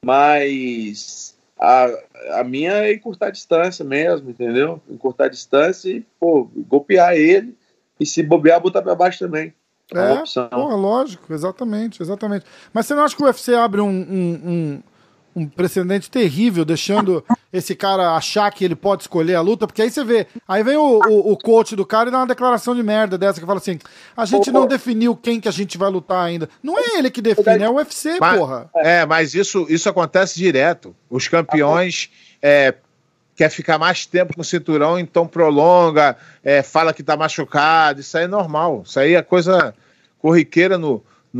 Speaker 3: mas a minha é encurtar a distância mesmo, entendeu? Encurtar a distância e, golpear ele e se bobear, botar para baixo também.
Speaker 2: Lógico, exatamente. Mas você não acha que o UFC abre um precedente terrível, deixando esse cara achar que ele pode escolher a luta? Porque aí você vê, aí vem o coach do cara e dá uma declaração de merda dessa, que fala assim, a gente não definiu quem que a gente vai lutar ainda. Não é ele que define, é o UFC, porra.
Speaker 4: Mas isso acontece direto. Os campeões quer ficar mais tempo no cinturão, então prolonga, fala que tá machucado, isso aí é normal, isso aí é coisa corriqueira no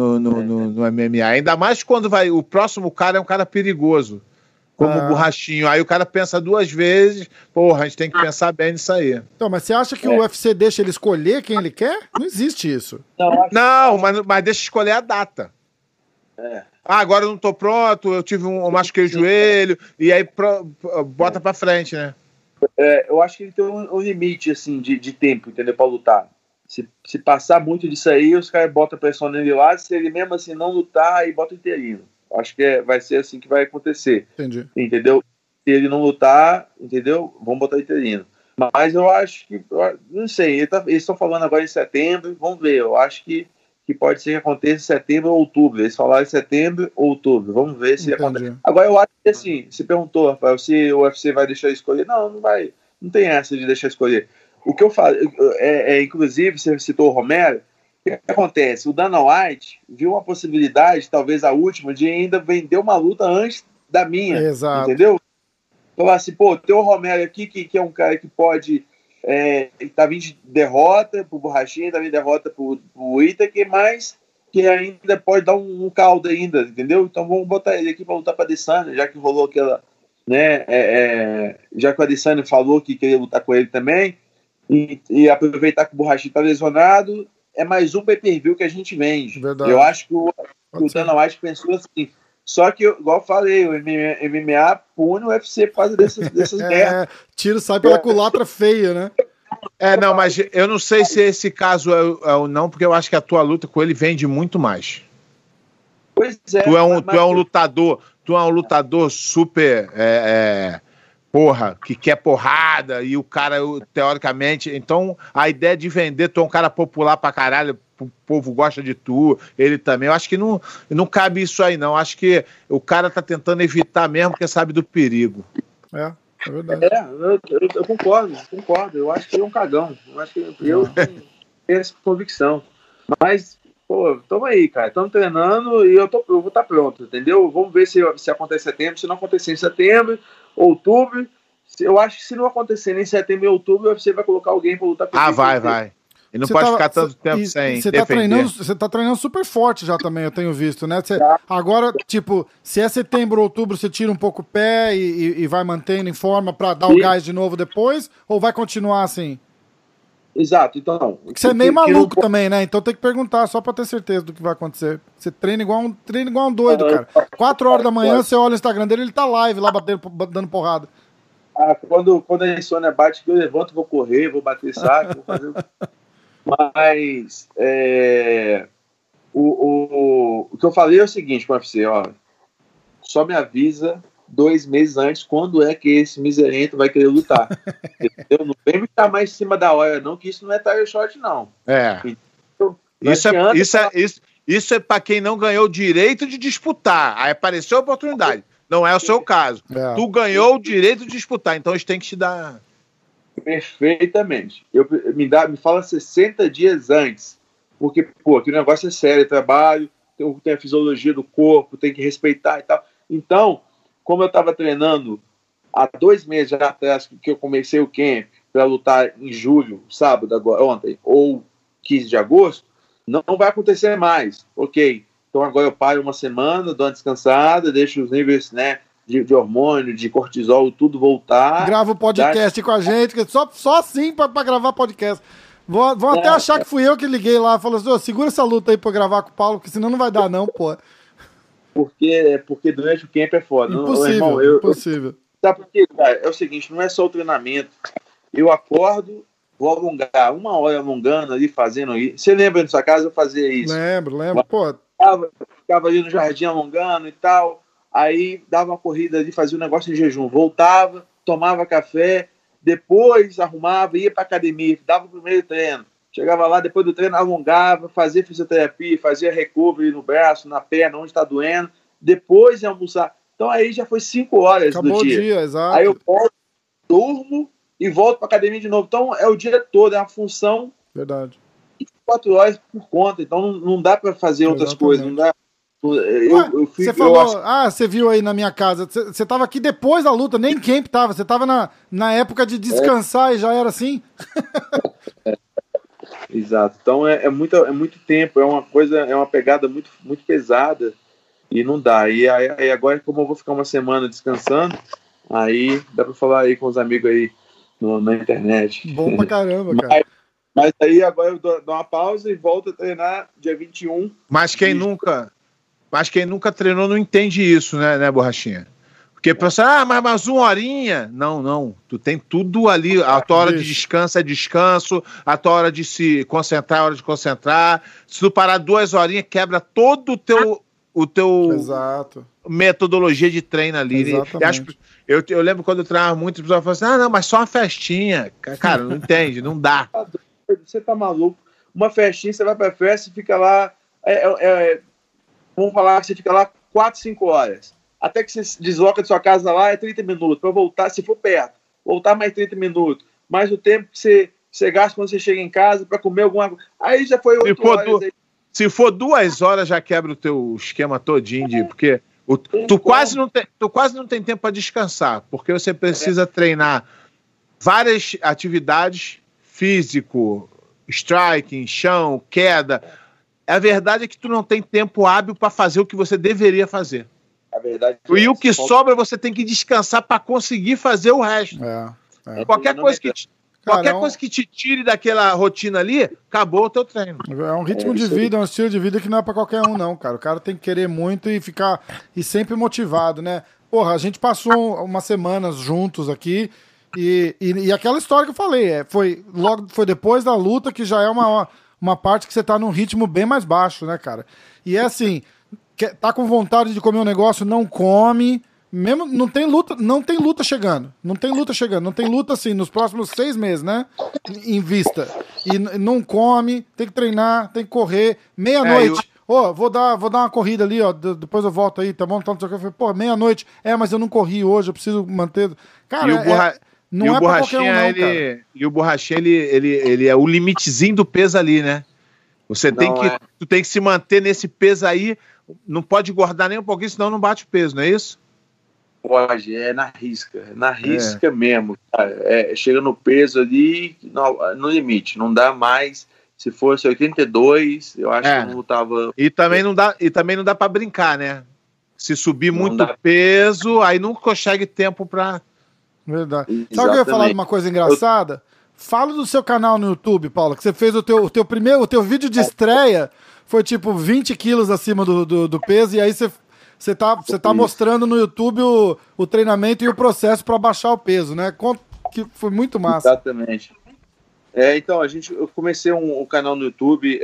Speaker 4: MMA, ainda mais quando o próximo cara é um cara perigoso, como o Borrachinho, aí o cara pensa duas vezes, a gente tem que pensar bem nisso aí.
Speaker 2: Então, mas você acha que o UFC deixa ele escolher quem ele quer? Não existe isso.
Speaker 4: Não, mas deixa escolher a data. Agora eu não tô pronto, eu machuquei o joelho, e aí bota pra frente, né?
Speaker 3: Eu acho que ele tem um limite, assim, de tempo, entendeu? Pra lutar. Se passar muito disso aí, os caras botam pressão nele lá, se ele mesmo assim não lutar, aí bota o interino. Acho que vai ser assim que vai acontecer.
Speaker 2: Entendi.
Speaker 3: Entendeu? Se ele não lutar, entendeu? Vamos botar o interino. Mas eu acho que, não sei, eles estão falando agora em setembro, vamos ver, eu acho que pode ser que aconteça em setembro ou outubro. Eles falaram em setembro ou outubro. Vamos ver se acontece. Agora, eu acho que assim, se perguntou, Rafael, se o UFC vai deixar escolher. Não vai. Não tem essa de deixar escolher. O que eu falo, inclusive, você citou o Romero, o que acontece? O Dana White viu uma possibilidade, talvez a última, de ainda vender uma luta antes da minha.
Speaker 2: Exato.
Speaker 3: Entendeu? Falar assim, tem o Romero aqui, que é um cara que pode... tá vindo de derrota pro Borrachinha, tá vindo de derrota pro Whittaker, mas que ainda pode dar um caldo ainda, entendeu? Então vamos botar ele aqui para lutar para Adesanya, já que rolou aquela, né, já que o Adesanya falou que queria lutar com ele também, e aproveitar que o Borrachinha tá lesionado, é mais um pay-per-view que a gente vende.
Speaker 2: Verdade.
Speaker 3: Eu acho que o Dana White pensou assim. Só que, igual eu falei, o MMA pune o UFC por causa dessas merdas.
Speaker 2: Tiro sai pela culatra feia, né?
Speaker 4: Não, mas eu não sei se esse caso é ou não, porque eu acho que a tua luta com ele vende muito mais.
Speaker 3: Pois é.
Speaker 4: Tu é um lutador super... que quer porrada, e o cara, teoricamente... Então, a ideia de vender, tu é um cara popular pra caralho, o povo gosta de tu, ele também. Eu acho que não cabe isso aí, não. Acho que o cara tá tentando evitar mesmo, porque sabe do perigo.
Speaker 2: É verdade.
Speaker 3: Eu concordo. Eu acho que ele é um cagão. Eu acho que eu tenho essa convicção. Mas, tamo aí, cara. Estamos treinando e eu vou estar pronto, entendeu? Vamos ver se acontece em setembro. Se não acontecer em setembro, outubro, eu acho que se não acontecer nem em setembro e outubro, você vai colocar alguém para lutar com ele.
Speaker 4: Vai. E não pode ficar tanto tempo sem defender.
Speaker 2: Você tá treinando super forte já também, eu tenho visto, né? Agora, tipo, se é setembro ou outubro, você tira um pouco o pé e vai mantendo em forma para dar o gás de novo depois? Ou vai continuar assim?
Speaker 3: Exato, então...
Speaker 2: Você é meio maluco também, né? Então tem que perguntar só para ter certeza do que vai acontecer. Você treina igual um doido, cara. 4 horas da manhã, você olha o Instagram dele, ele tá live lá, dando porrada.
Speaker 3: Quando a insônia bate, eu levanto, vou correr, vou bater saco, vou fazer... Mas o que eu falei é o seguinte com o UFC, só me avisa 2 meses antes quando é que esse miserento vai querer lutar. Entendeu? Não vem me ficar mais em cima da hora, não, que isso não é tire shot, não.
Speaker 4: Isso é para quem não ganhou o direito de disputar. Aí apareceu a oportunidade. Não é o seu caso. Tu ganhou o direito de disputar, então eles têm que te dar...
Speaker 3: Perfeitamente. Me fala 60 dias antes, porque, que o negócio é sério, trabalho, tem a fisiologia do corpo, tem que respeitar e tal. Então, como eu estava treinando há 2 meses já atrás, que eu comecei o camp para lutar em julho, sábado, ontem, ou 15 de agosto, não vai acontecer mais. Ok, então agora eu paro uma semana, dou uma descansada, deixo os níveis, né, de hormônio, de cortisol, tudo voltar.
Speaker 2: Grava o podcast com a gente, só assim pra gravar podcast. Vão até achar que fui eu que liguei lá, falou assim, segura essa luta aí pra eu gravar com o Paulo, porque senão não vai dar não, pô.
Speaker 3: Porque durante o camp é foda.
Speaker 2: Impossível, impossível.
Speaker 3: Sabe por quê, cara? É o seguinte, não é só o treinamento. Eu acordo, vou alongar, 1 hora alongando ali, fazendo isso. Você lembra na sua casa eu fazia isso?
Speaker 2: Lembro, pô.
Speaker 3: Ficava ali no jardim alongando e tal, aí dava uma corrida ali, fazia um negócio em jejum, voltava, tomava café, depois arrumava, ia pra academia, dava o primeiro treino. Chegava lá, depois do treino, alongava, fazia fisioterapia, fazia recovery no braço, na perna, onde está doendo, depois ia almoçar. Então aí já foi 5 horas
Speaker 2: Acabou
Speaker 3: do dia.
Speaker 2: O dia, exato.
Speaker 3: Aí eu volto, durmo e volto para academia de novo. Então é o dia todo, é uma função.
Speaker 2: Verdade.
Speaker 3: 4 horas por conta, então não dá para fazer outras coisas, não dá.
Speaker 2: Você falou, você viu aí na minha casa, você tava aqui depois da luta, nem camp tava, você tava na época de descansar e já era assim?
Speaker 3: Exato, então é muito tempo, é uma pegada muito, muito pesada e não dá. E aí agora, como eu vou ficar uma semana descansando, aí dá para falar aí com os amigos aí na internet.
Speaker 2: Bom pra caramba, cara.
Speaker 3: Mas aí agora eu dou uma pausa e volto a treinar dia 21.
Speaker 4: Mas quem nunca treinou não entende isso, né, Borrachinha? Porque pensa, mas 1 horinha. Não. Tu tem tudo ali. A tua hora de descanso é descanso, a tua hora de se concentrar é hora de concentrar. Se tu parar 2 horinhas, quebra todo o teu
Speaker 2: Exato.
Speaker 4: Metodologia de treino ali. Eu lembro quando eu treinava muito, as pessoas falavam assim, mas só uma festinha. Cara, não entende, não dá.
Speaker 3: Você tá maluco? Uma festinha, você vai pra festa e fica lá... vamos falar que você fica lá 4, 5 horas. Até que você se desloca de sua casa lá é 30 minutos. Para voltar, se for perto, voltar mais 30 minutos. Mais o tempo que você gasta quando você chega em casa para comer alguma coisa. Aí já foi 8 horas.
Speaker 4: Se for 2 horas, já quebra o teu esquema todinho, porque tu quase não tem tempo para descansar, porque você precisa treinar várias atividades, físico, striking, chão, queda. A verdade é que tu não tem tempo hábil para fazer o que você deveria fazer.
Speaker 3: A verdade
Speaker 4: e o que sobra você tem que descansar para conseguir fazer o resto. Qualquer coisa que te tire daquela rotina ali, acabou o teu treino.
Speaker 2: É um ritmo de vida, é um estilo de vida que não é para qualquer um, não, cara. O cara tem que querer muito e ficar sempre motivado, né? Porra, a gente passou umas semanas juntos aqui e aquela história que eu falei, foi depois da luta que já é uma parte que você tá num ritmo bem mais baixo, né, cara? E é assim, tá com vontade de comer um negócio, não come, mesmo não tem luta chegando, não tem luta assim nos próximos 6 meses, né, em vista, e não come, tem que treinar, tem que correr, meia-noite, vou dar uma corrida ali, depois eu volto aí, tá bom? Então, eu falei, pô, meia-noite, mas eu não corri hoje, eu preciso manter, cara, não é pra qualquer um, não, cara.
Speaker 4: E o Borrachinha, ele é o limitezinho do peso ali, né? Tu tem que se manter nesse peso aí, não pode engordar nem um pouquinho, senão não bate o peso, não é isso?
Speaker 3: Pode, na risca mesmo, cara. Chega no peso ali, no limite, não dá mais. Se fosse 82, eu acho que eu não lutava.
Speaker 4: E também não dá pra brincar, né? Se subir muito peso, aí não consegue tempo pra...
Speaker 2: Verdade. Exatamente. Sabe que eu ia falar de uma coisa engraçada? Fala do seu canal no YouTube, Paulo, que você fez o teu vídeo de estreia foi tipo 20 quilos acima do peso, e aí você tá mostrando no YouTube o treinamento e o processo para baixar o peso, né? Que foi muito massa.
Speaker 3: Exatamente. Então, eu comecei um canal no YouTube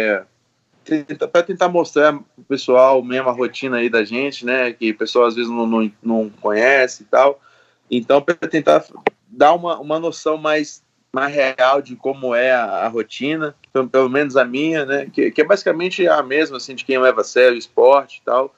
Speaker 3: para tentar mostrar pro pessoal mesmo a rotina aí da gente, né? Que o pessoal às vezes não conhece e tal. Então, para tentar dar uma noção mais real de como é a rotina, pelo menos a minha, né? Que é basicamente a mesma, assim, de quem leva a sério o esporte e tal,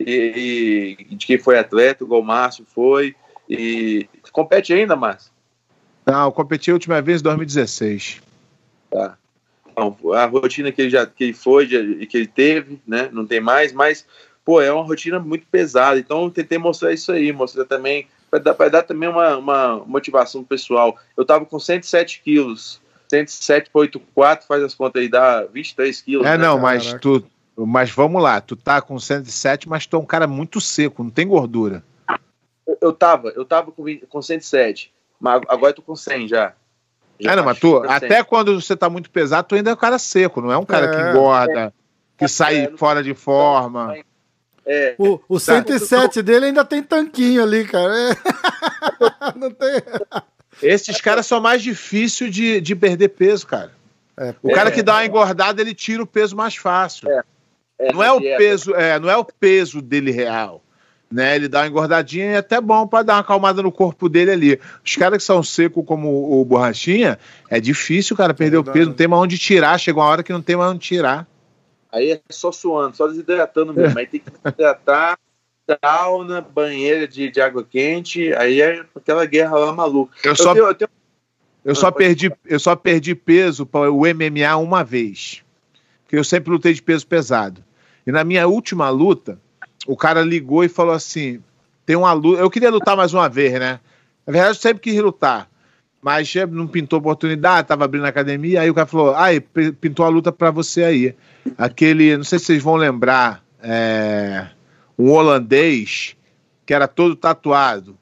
Speaker 3: e de quem foi atleta, igual o Márcio foi. E compete ainda, Márcio?
Speaker 4: Não, eu competi a última vez em 2016.
Speaker 3: Tá. Então, a rotina que ele foi e que ele teve, né? Não tem mais, mas, pô, é uma rotina muito pesada. Então, eu tentei mostrar isso aí, mostrar também, para dar também uma motivação pessoal. Eu tava com 107 quilos 107,84, faz as contas aí, dá 23 quilos.
Speaker 4: Né? Não, mas vamos lá, tu tá com 107, mas tu é um cara muito seco, não tem gordura.
Speaker 3: Eu tava com 107, mas agora eu tô com 100 já.
Speaker 4: Não, mas tu, até quando você tá muito pesado, tu ainda é um cara seco, não é um cara que engorda, que sai fora de forma.
Speaker 2: O 107 dele ainda tem tanquinho ali, cara. Não tem...
Speaker 4: Esses caras são mais difíceis de perder peso, cara. O cara que dá uma engordada, ele tira o peso mais fácil. Não é o peso dele real. Né? Ele dá uma engordadinha e é até bom para dar uma acalmada no corpo dele ali. Os caras que são secos como o Borrachinha, é difícil o cara perder o peso, não tem mais onde tirar, chega uma hora que não tem mais onde tirar.
Speaker 3: Aí é só suando, só desidratando mesmo. Aí tem que desidratar, sauna, banheira de água quente, aí é aquela guerra lá maluca.
Speaker 4: Eu só perdi peso para o MMA uma vez, porque eu sempre lutei de peso pesado. E na minha última luta, o cara ligou e falou assim, tem uma luta, eu queria lutar mais uma vez, né? Na verdade, eu sempre quis lutar, mas não pintou oportunidade, tava abrindo a academia, aí o cara falou, pintou a luta pra você aí. Aquele, não sei se vocês vão lembrar, um holandês que era todo tatuado,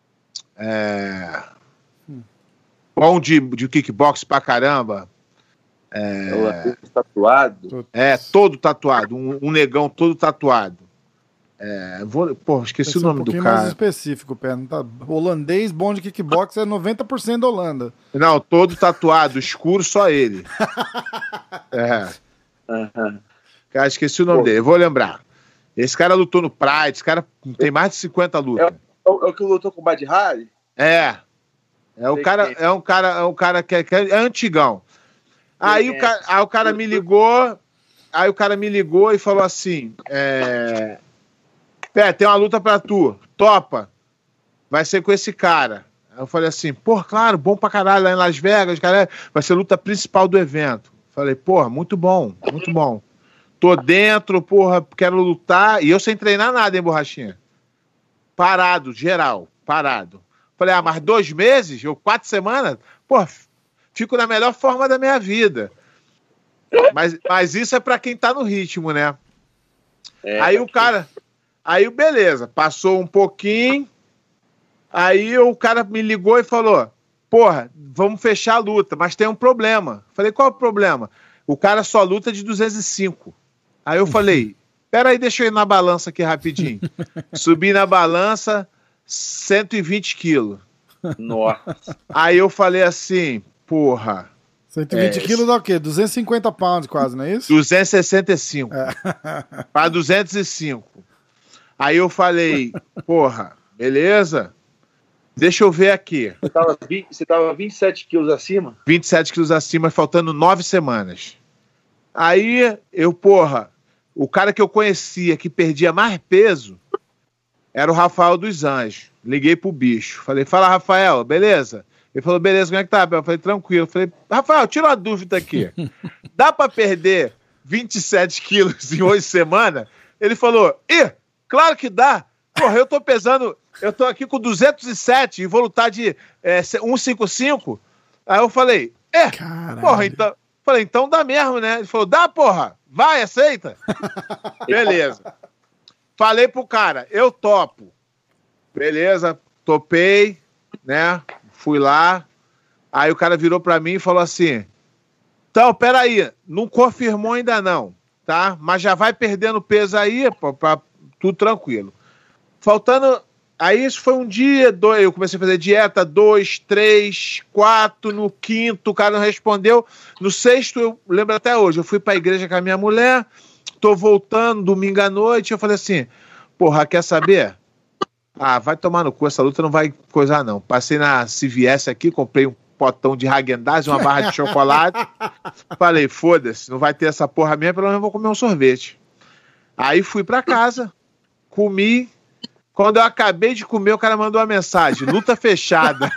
Speaker 4: bom de kickbox pra caramba.
Speaker 3: Tatuado?
Speaker 4: Todo tatuado, um negão todo tatuado. Esqueci o nome do cara. Um pouquinho mais
Speaker 2: específico, Pena. Tá? Holandês bom de kickbox é 90% da Holanda.
Speaker 4: Não, todo tatuado, escuro, só ele. Cara, esqueci o nome dele, eu vou lembrar. Esse cara lutou no Pride, esse cara tem mais de 50 lutas.
Speaker 3: É o que lutou com o Bad Harry?
Speaker 4: É um cara que é antigão. Aí o cara me ligou e falou assim, tem uma luta pra tu, topa, vai ser com esse cara. Aí eu falei assim, claro, bom pra caralho, lá em Las Vegas, cara, vai ser a luta principal do evento. Falei, muito bom, muito bom. Tô dentro, quero lutar, e eu sem treinar nada, hein, Borrachinha? Parado, geral, parado. Falei, mas 2 meses, ou 4 semanas, fico na melhor forma da minha vida. Mas isso é pra quem tá no ritmo, né? Aí beleza, passou um pouquinho, aí o cara me ligou e falou, vamos fechar a luta, mas tem um problema. Falei, qual é o problema? O cara só luta de 205. Aí eu falei, peraí, deixa eu ir na balança aqui rapidinho. Subi na balança, 120 quilos.
Speaker 3: Nossa.
Speaker 4: Aí eu falei assim,
Speaker 2: 120 quilos dá o quê? 250 pounds quase, não é isso?
Speaker 4: 265. Para 205. Aí eu falei, beleza? Deixa eu ver aqui.
Speaker 3: Você tava 27 quilos acima?
Speaker 4: 27 quilos acima, faltando 9 semanas. Aí eu, o cara que eu conhecia que perdia mais peso era o Rafael dos Anjos. Liguei pro bicho. Falei, fala, Rafael, beleza? Ele falou, beleza, como é que tá? Eu falei, tranquilo. Eu falei, Rafael, tira uma dúvida aqui. Dá pra perder 27 quilos em 8 semanas? Ele falou, claro que dá. Eu tô pesando, eu tô aqui com 207 e vou lutar de 155. Aí eu falei, então dá mesmo, né? Ele falou, dá, vai, aceita. Beleza. Falei pro cara, eu topo. Beleza, topei, né? Fui lá. Aí o cara virou pra mim e falou assim, então, peraí, não confirmou ainda não, tá? Mas já vai perdendo peso aí, pra tudo tranquilo. Faltando... Aí isso foi um dia, 2, eu comecei a fazer dieta, 2, 3, 4, no 5º o cara não respondeu. No 6º, eu lembro até hoje, eu fui pra igreja com a minha mulher, tô voltando, domingo à noite, eu falei assim, quer saber? Vai tomar no cu, essa luta não vai coisar não. Passei na CVS aqui, comprei um potão de Häagen-Dazs, uma barra de chocolate, falei, foda-se, não vai ter essa porra mesmo, pelo menos eu vou comer um sorvete. Aí fui pra casa, comi. Quando eu acabei de comer, o cara mandou uma mensagem, luta fechada.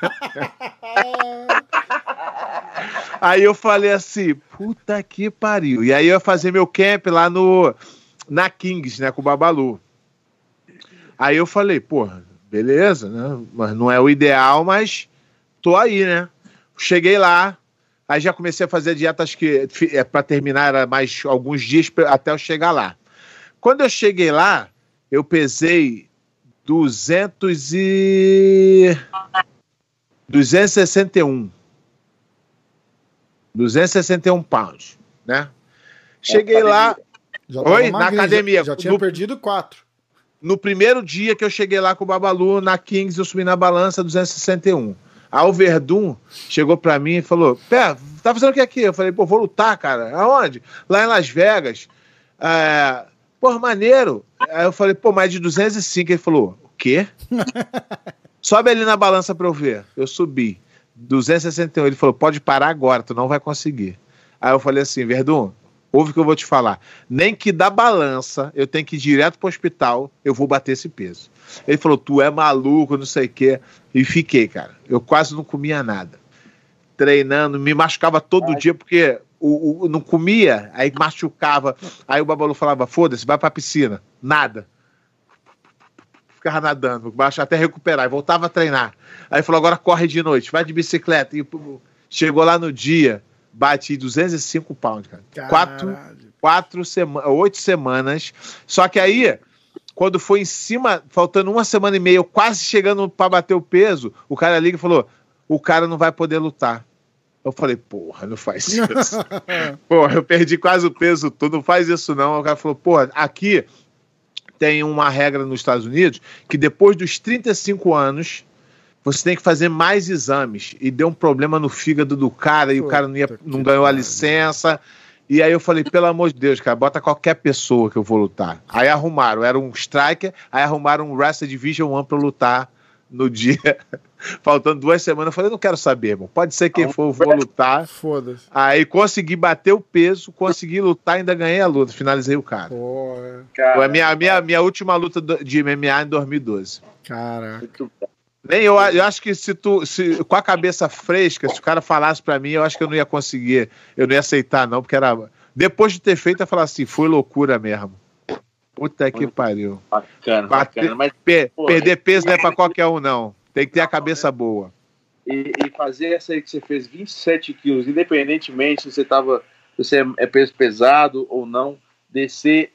Speaker 4: Aí eu falei assim, puta que pariu. E aí eu ia fazer meu camp lá na Kings, né, com o Babalu. Aí eu falei, beleza, né, mas não é o ideal, mas tô aí, né. Cheguei lá, Aí já comecei a fazer a dieta, acho que para terminar era mais alguns dias até eu chegar lá. Quando eu cheguei lá, eu pesei 261 pounds, né? Cheguei lá... na academia.
Speaker 2: Já tinha perdido 4.
Speaker 4: No primeiro dia que eu cheguei lá com o Babalu, na Kings, eu subi na balança 261. Aí o Verdun chegou pra mim e falou, Pé, tá fazendo o que aqui? Eu falei, pô, vou lutar, cara. Aonde? Lá em Las Vegas. Pô, maneiro. Aí eu falei, pô, mas de 205. Ele falou, o quê? Sobe ali na balança pra eu ver. Eu subi. 261. Ele falou, pode parar agora, tu não vai conseguir. Aí eu falei assim, Verdun, ouve o que eu vou te falar. Nem que da balança eu tenho que ir direto pro hospital, eu vou bater esse peso. Ele falou, tu é maluco, não sei o quê. E fiquei, cara. Eu quase não comia nada. Treinando, me machucava todo dia, porque não comia, aí machucava. Aí o Babalu falava, foda-se, vai pra piscina. Nada. Ficava nadando, até recuperar. E voltava a treinar. Aí falou, agora corre de noite, vai de bicicleta. E chegou lá no dia, bati 205 pounds, cara. 8 semanas. Só que aí, quando foi em cima, faltando 1 semana e meia, eu quase chegando pra bater o peso, o cara liga e falou, o cara não vai poder lutar. Eu falei, porra, não faz isso. Porra, eu perdi quase o peso todo, não faz isso não. O cara falou, porra, aqui tem uma regra nos Estados Unidos que depois dos 35 anos você tem que fazer mais exames. E deu um problema no fígado do cara e o cara não ganhou a licença. E aí eu falei, pelo amor de Deus, cara, bota qualquer pessoa que eu vou lutar. Aí arrumaram, era um striker, aí arrumaram um Wrestle Division 1 pra eu lutar no dia, faltando 2 semanas. Eu falei, não quero saber, irmão. Pode ser quem for, eu vou lutar.
Speaker 2: Foda-se.
Speaker 4: Aí consegui bater o peso, consegui lutar, ainda ganhei a luta, finalizei o cara. Foi a minha última luta de MMA em 2012.
Speaker 2: Caraca.
Speaker 4: Nem eu acho que se com a cabeça fresca, se o cara falasse pra mim, eu acho que eu não ia conseguir, eu não ia aceitar não, porque era, depois de ter feito, eu ia falar assim, foi loucura mesmo. Puta que pariu.
Speaker 3: Bacana, mas
Speaker 4: perder peso não é pra qualquer um, não. Tem que ter a cabeça boa.
Speaker 3: E fazer essa aí que você fez 27 quilos, independentemente se você é peso pesado ou não, descer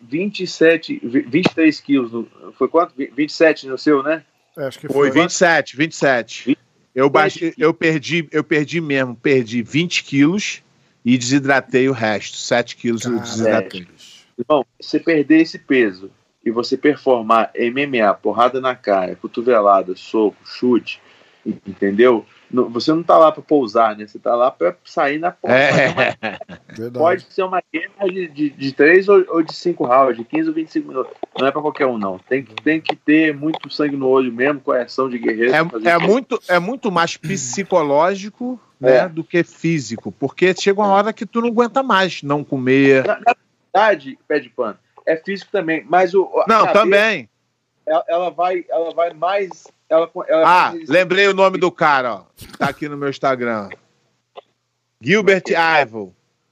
Speaker 3: 23 quilos, foi quanto? 27 no seu, né?
Speaker 2: Acho que
Speaker 4: foi 27. Eu perdi mesmo, perdi 20 quilos e desidratei o resto. 7 quilos eu desidratei.
Speaker 3: Irmão, você perder esse peso e você performar MMA, porrada na cara, cotovelada, soco, chute, entendeu? Você não tá lá pra pousar, né? Você tá lá pra sair na porta. Pode ser uma guerra de 3 ou de 5 rounds, de 15 ou 25 minutos. Não é pra qualquer um, não. Tem que ter muito sangue no olho mesmo, coração de guerreiro.
Speaker 4: É muito mais psicológico, né, do que físico. Porque chega uma hora que tu não aguenta mais não comer.
Speaker 3: Na verdade, pé de pano, é físico também, mas
Speaker 4: cabeça, também.
Speaker 3: Ela vai mais...
Speaker 4: lembrei o nome do cara, ó. Tá aqui no meu Instagram. Gilbert Yvel.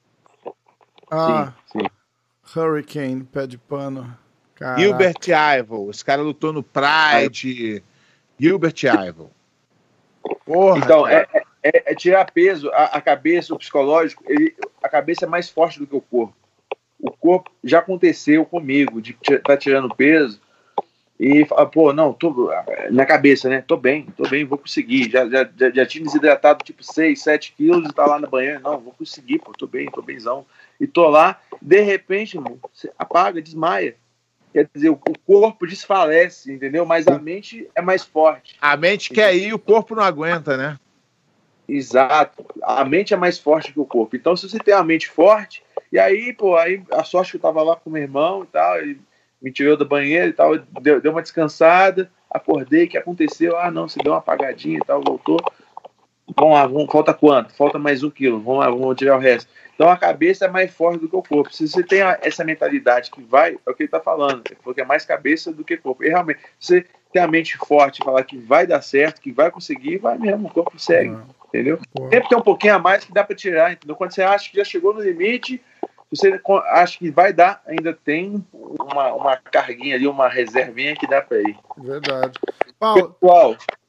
Speaker 3: Sim.
Speaker 2: Hurricane, pé de pano. Caraca.
Speaker 4: Gilbert Yvel. Esse cara lutou no Pride. Gilbert Yvel. Porra.
Speaker 3: Então, é tirar peso, a cabeça, o psicológico, a cabeça é mais forte do que o corpo. O corpo já aconteceu comigo, de tá tirando peso. E fala, pô, não, tô na cabeça, né? Tô bem, vou conseguir. Já tinha desidratado tipo 6, 7 quilos e tá lá na banheira. Não, vou conseguir, pô, tô benzão. E tô lá, de repente, irmão, você apaga, desmaia. Quer dizer, o corpo desfalece, entendeu? Mas a mente é mais forte.
Speaker 4: A mente quer ir e o corpo não aguenta, né?
Speaker 3: Exato. A mente é mais forte que o corpo. Então, se você tem a mente forte, e aí, pô, a sorte que eu tava lá com meu irmão e tal, ele me tirou do banheiro e tal, deu uma descansada, acordei, o que aconteceu? Ah, não, você deu uma apagadinha e tal, voltou. Vamos lá, falta quanto? Falta mais 1 quilo, vamos lá, vamos tirar o resto. Então a cabeça é mais forte do que o corpo. Se você tem essa mentalidade que vai, é o que ele tá falando, porque é mais cabeça do que corpo. E realmente, se você tem a mente forte e falar que vai dar certo, que vai conseguir, vai mesmo, o corpo segue, entendeu? Sempre tem um pouquinho a mais que dá para tirar, entendeu? Quando você acha que já chegou no limite, você acha que vai dar, ainda tem uma carguinha ali, uma reservinha que dá para ir.
Speaker 2: Verdade. Paulo,
Speaker 3: pessoal,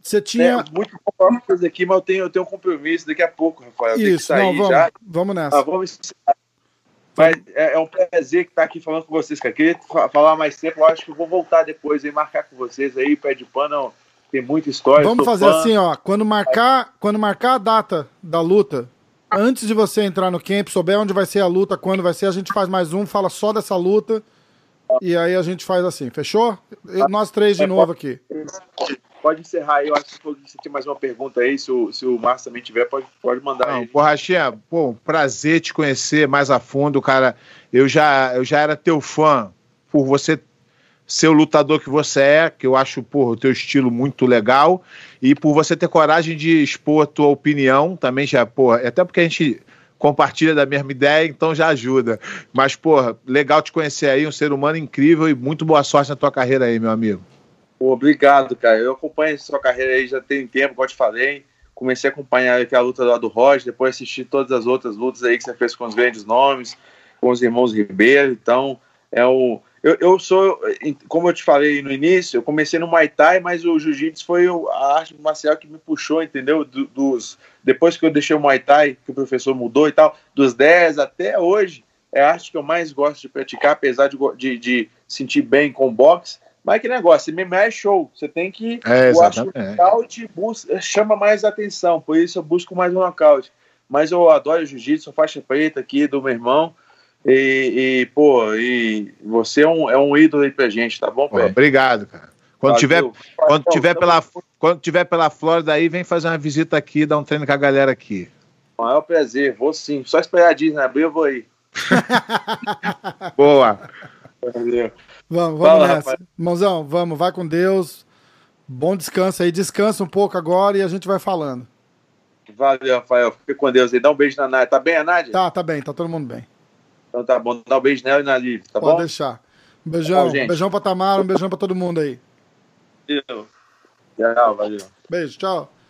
Speaker 2: Você tinha...
Speaker 3: muito bom fazer aqui, mas eu tenho um compromisso daqui a pouco, Rafael.
Speaker 2: Isso, não, vamos nessa.
Speaker 3: Vamos encerrar. Mas é um prazer estar aqui falando com vocês, cara. Queria falar mais tempo, eu acho que eu vou voltar depois e marcar com vocês aí, pé de pano, tem muita história.
Speaker 2: Vamos fazer assim, ó, quando marcar a data da luta, antes de você entrar no camp, souber onde vai ser a luta, quando vai ser, a gente faz mais um, fala só dessa luta, e aí a gente faz assim, fechou? Nós três de novo aqui.
Speaker 3: Pode encerrar aí, eu acho que você tem mais uma pergunta aí, se o Márcio também tiver, pode mandar aí.
Speaker 4: Borrachinha, prazer te conhecer mais a fundo, cara. Eu já era teu fã por você ser o lutador que você é, que eu acho, o teu estilo muito legal, e por você ter coragem de expor a tua opinião, também já, até porque a gente compartilha da mesma ideia, então já ajuda. Mas, legal te conhecer aí, um ser humano incrível e muito boa sorte na tua carreira aí, meu amigo.
Speaker 3: Obrigado, cara. Eu acompanho a sua carreira aí já tem tempo, como eu te falei. Comecei a acompanhar aqui a luta lá do Roger, depois assisti todas as outras lutas aí que você fez com os grandes nomes, com os irmãos Ribeiro. Então, eu sou, como eu te falei no início, eu comecei no Muay Thai, mas o Jiu-Jitsu foi a arte marcial que me puxou, entendeu? Depois que eu deixei o Muay Thai, que o professor mudou e tal, dos 10 até hoje, é a arte que eu mais gosto de praticar, apesar de sentir bem com boxe. Mas que negócio, MMA é show, você tem que... Eu acho que o nocaute chama mais atenção, por isso eu busco mais um nocaute. Mas eu adoro o jiu-jitsu, sou faixa preta aqui do meu irmão, e você é um ídolo aí pra gente, tá bom, Pé?
Speaker 4: Obrigado, cara. Quando tiver pela Flórida aí, vem fazer uma visita aqui, dar um treino com a galera aqui.
Speaker 3: Maior prazer, vou sim. Só esperar a Disney abrir, eu vou aí.
Speaker 4: Boa.
Speaker 3: Valeu.
Speaker 2: Vamos nessa. Rapaz. Irmãozão, vai com Deus. Bom descanso aí. Descansa um pouco agora e a gente vai falando.
Speaker 3: Valeu, Rafael. Fica com Deus aí. Dá um beijo na Nádia. Tá bem a Nádia?
Speaker 2: Tá bem. Tá todo mundo bem.
Speaker 3: Então tá bom. Dá um beijo nela e na Lívia, tá bom?
Speaker 2: Pode deixar. Um beijão. Beijão pra Tamara, um beijão pra todo mundo aí.
Speaker 3: Valeu. Tchau, valeu.
Speaker 2: Beijo, tchau.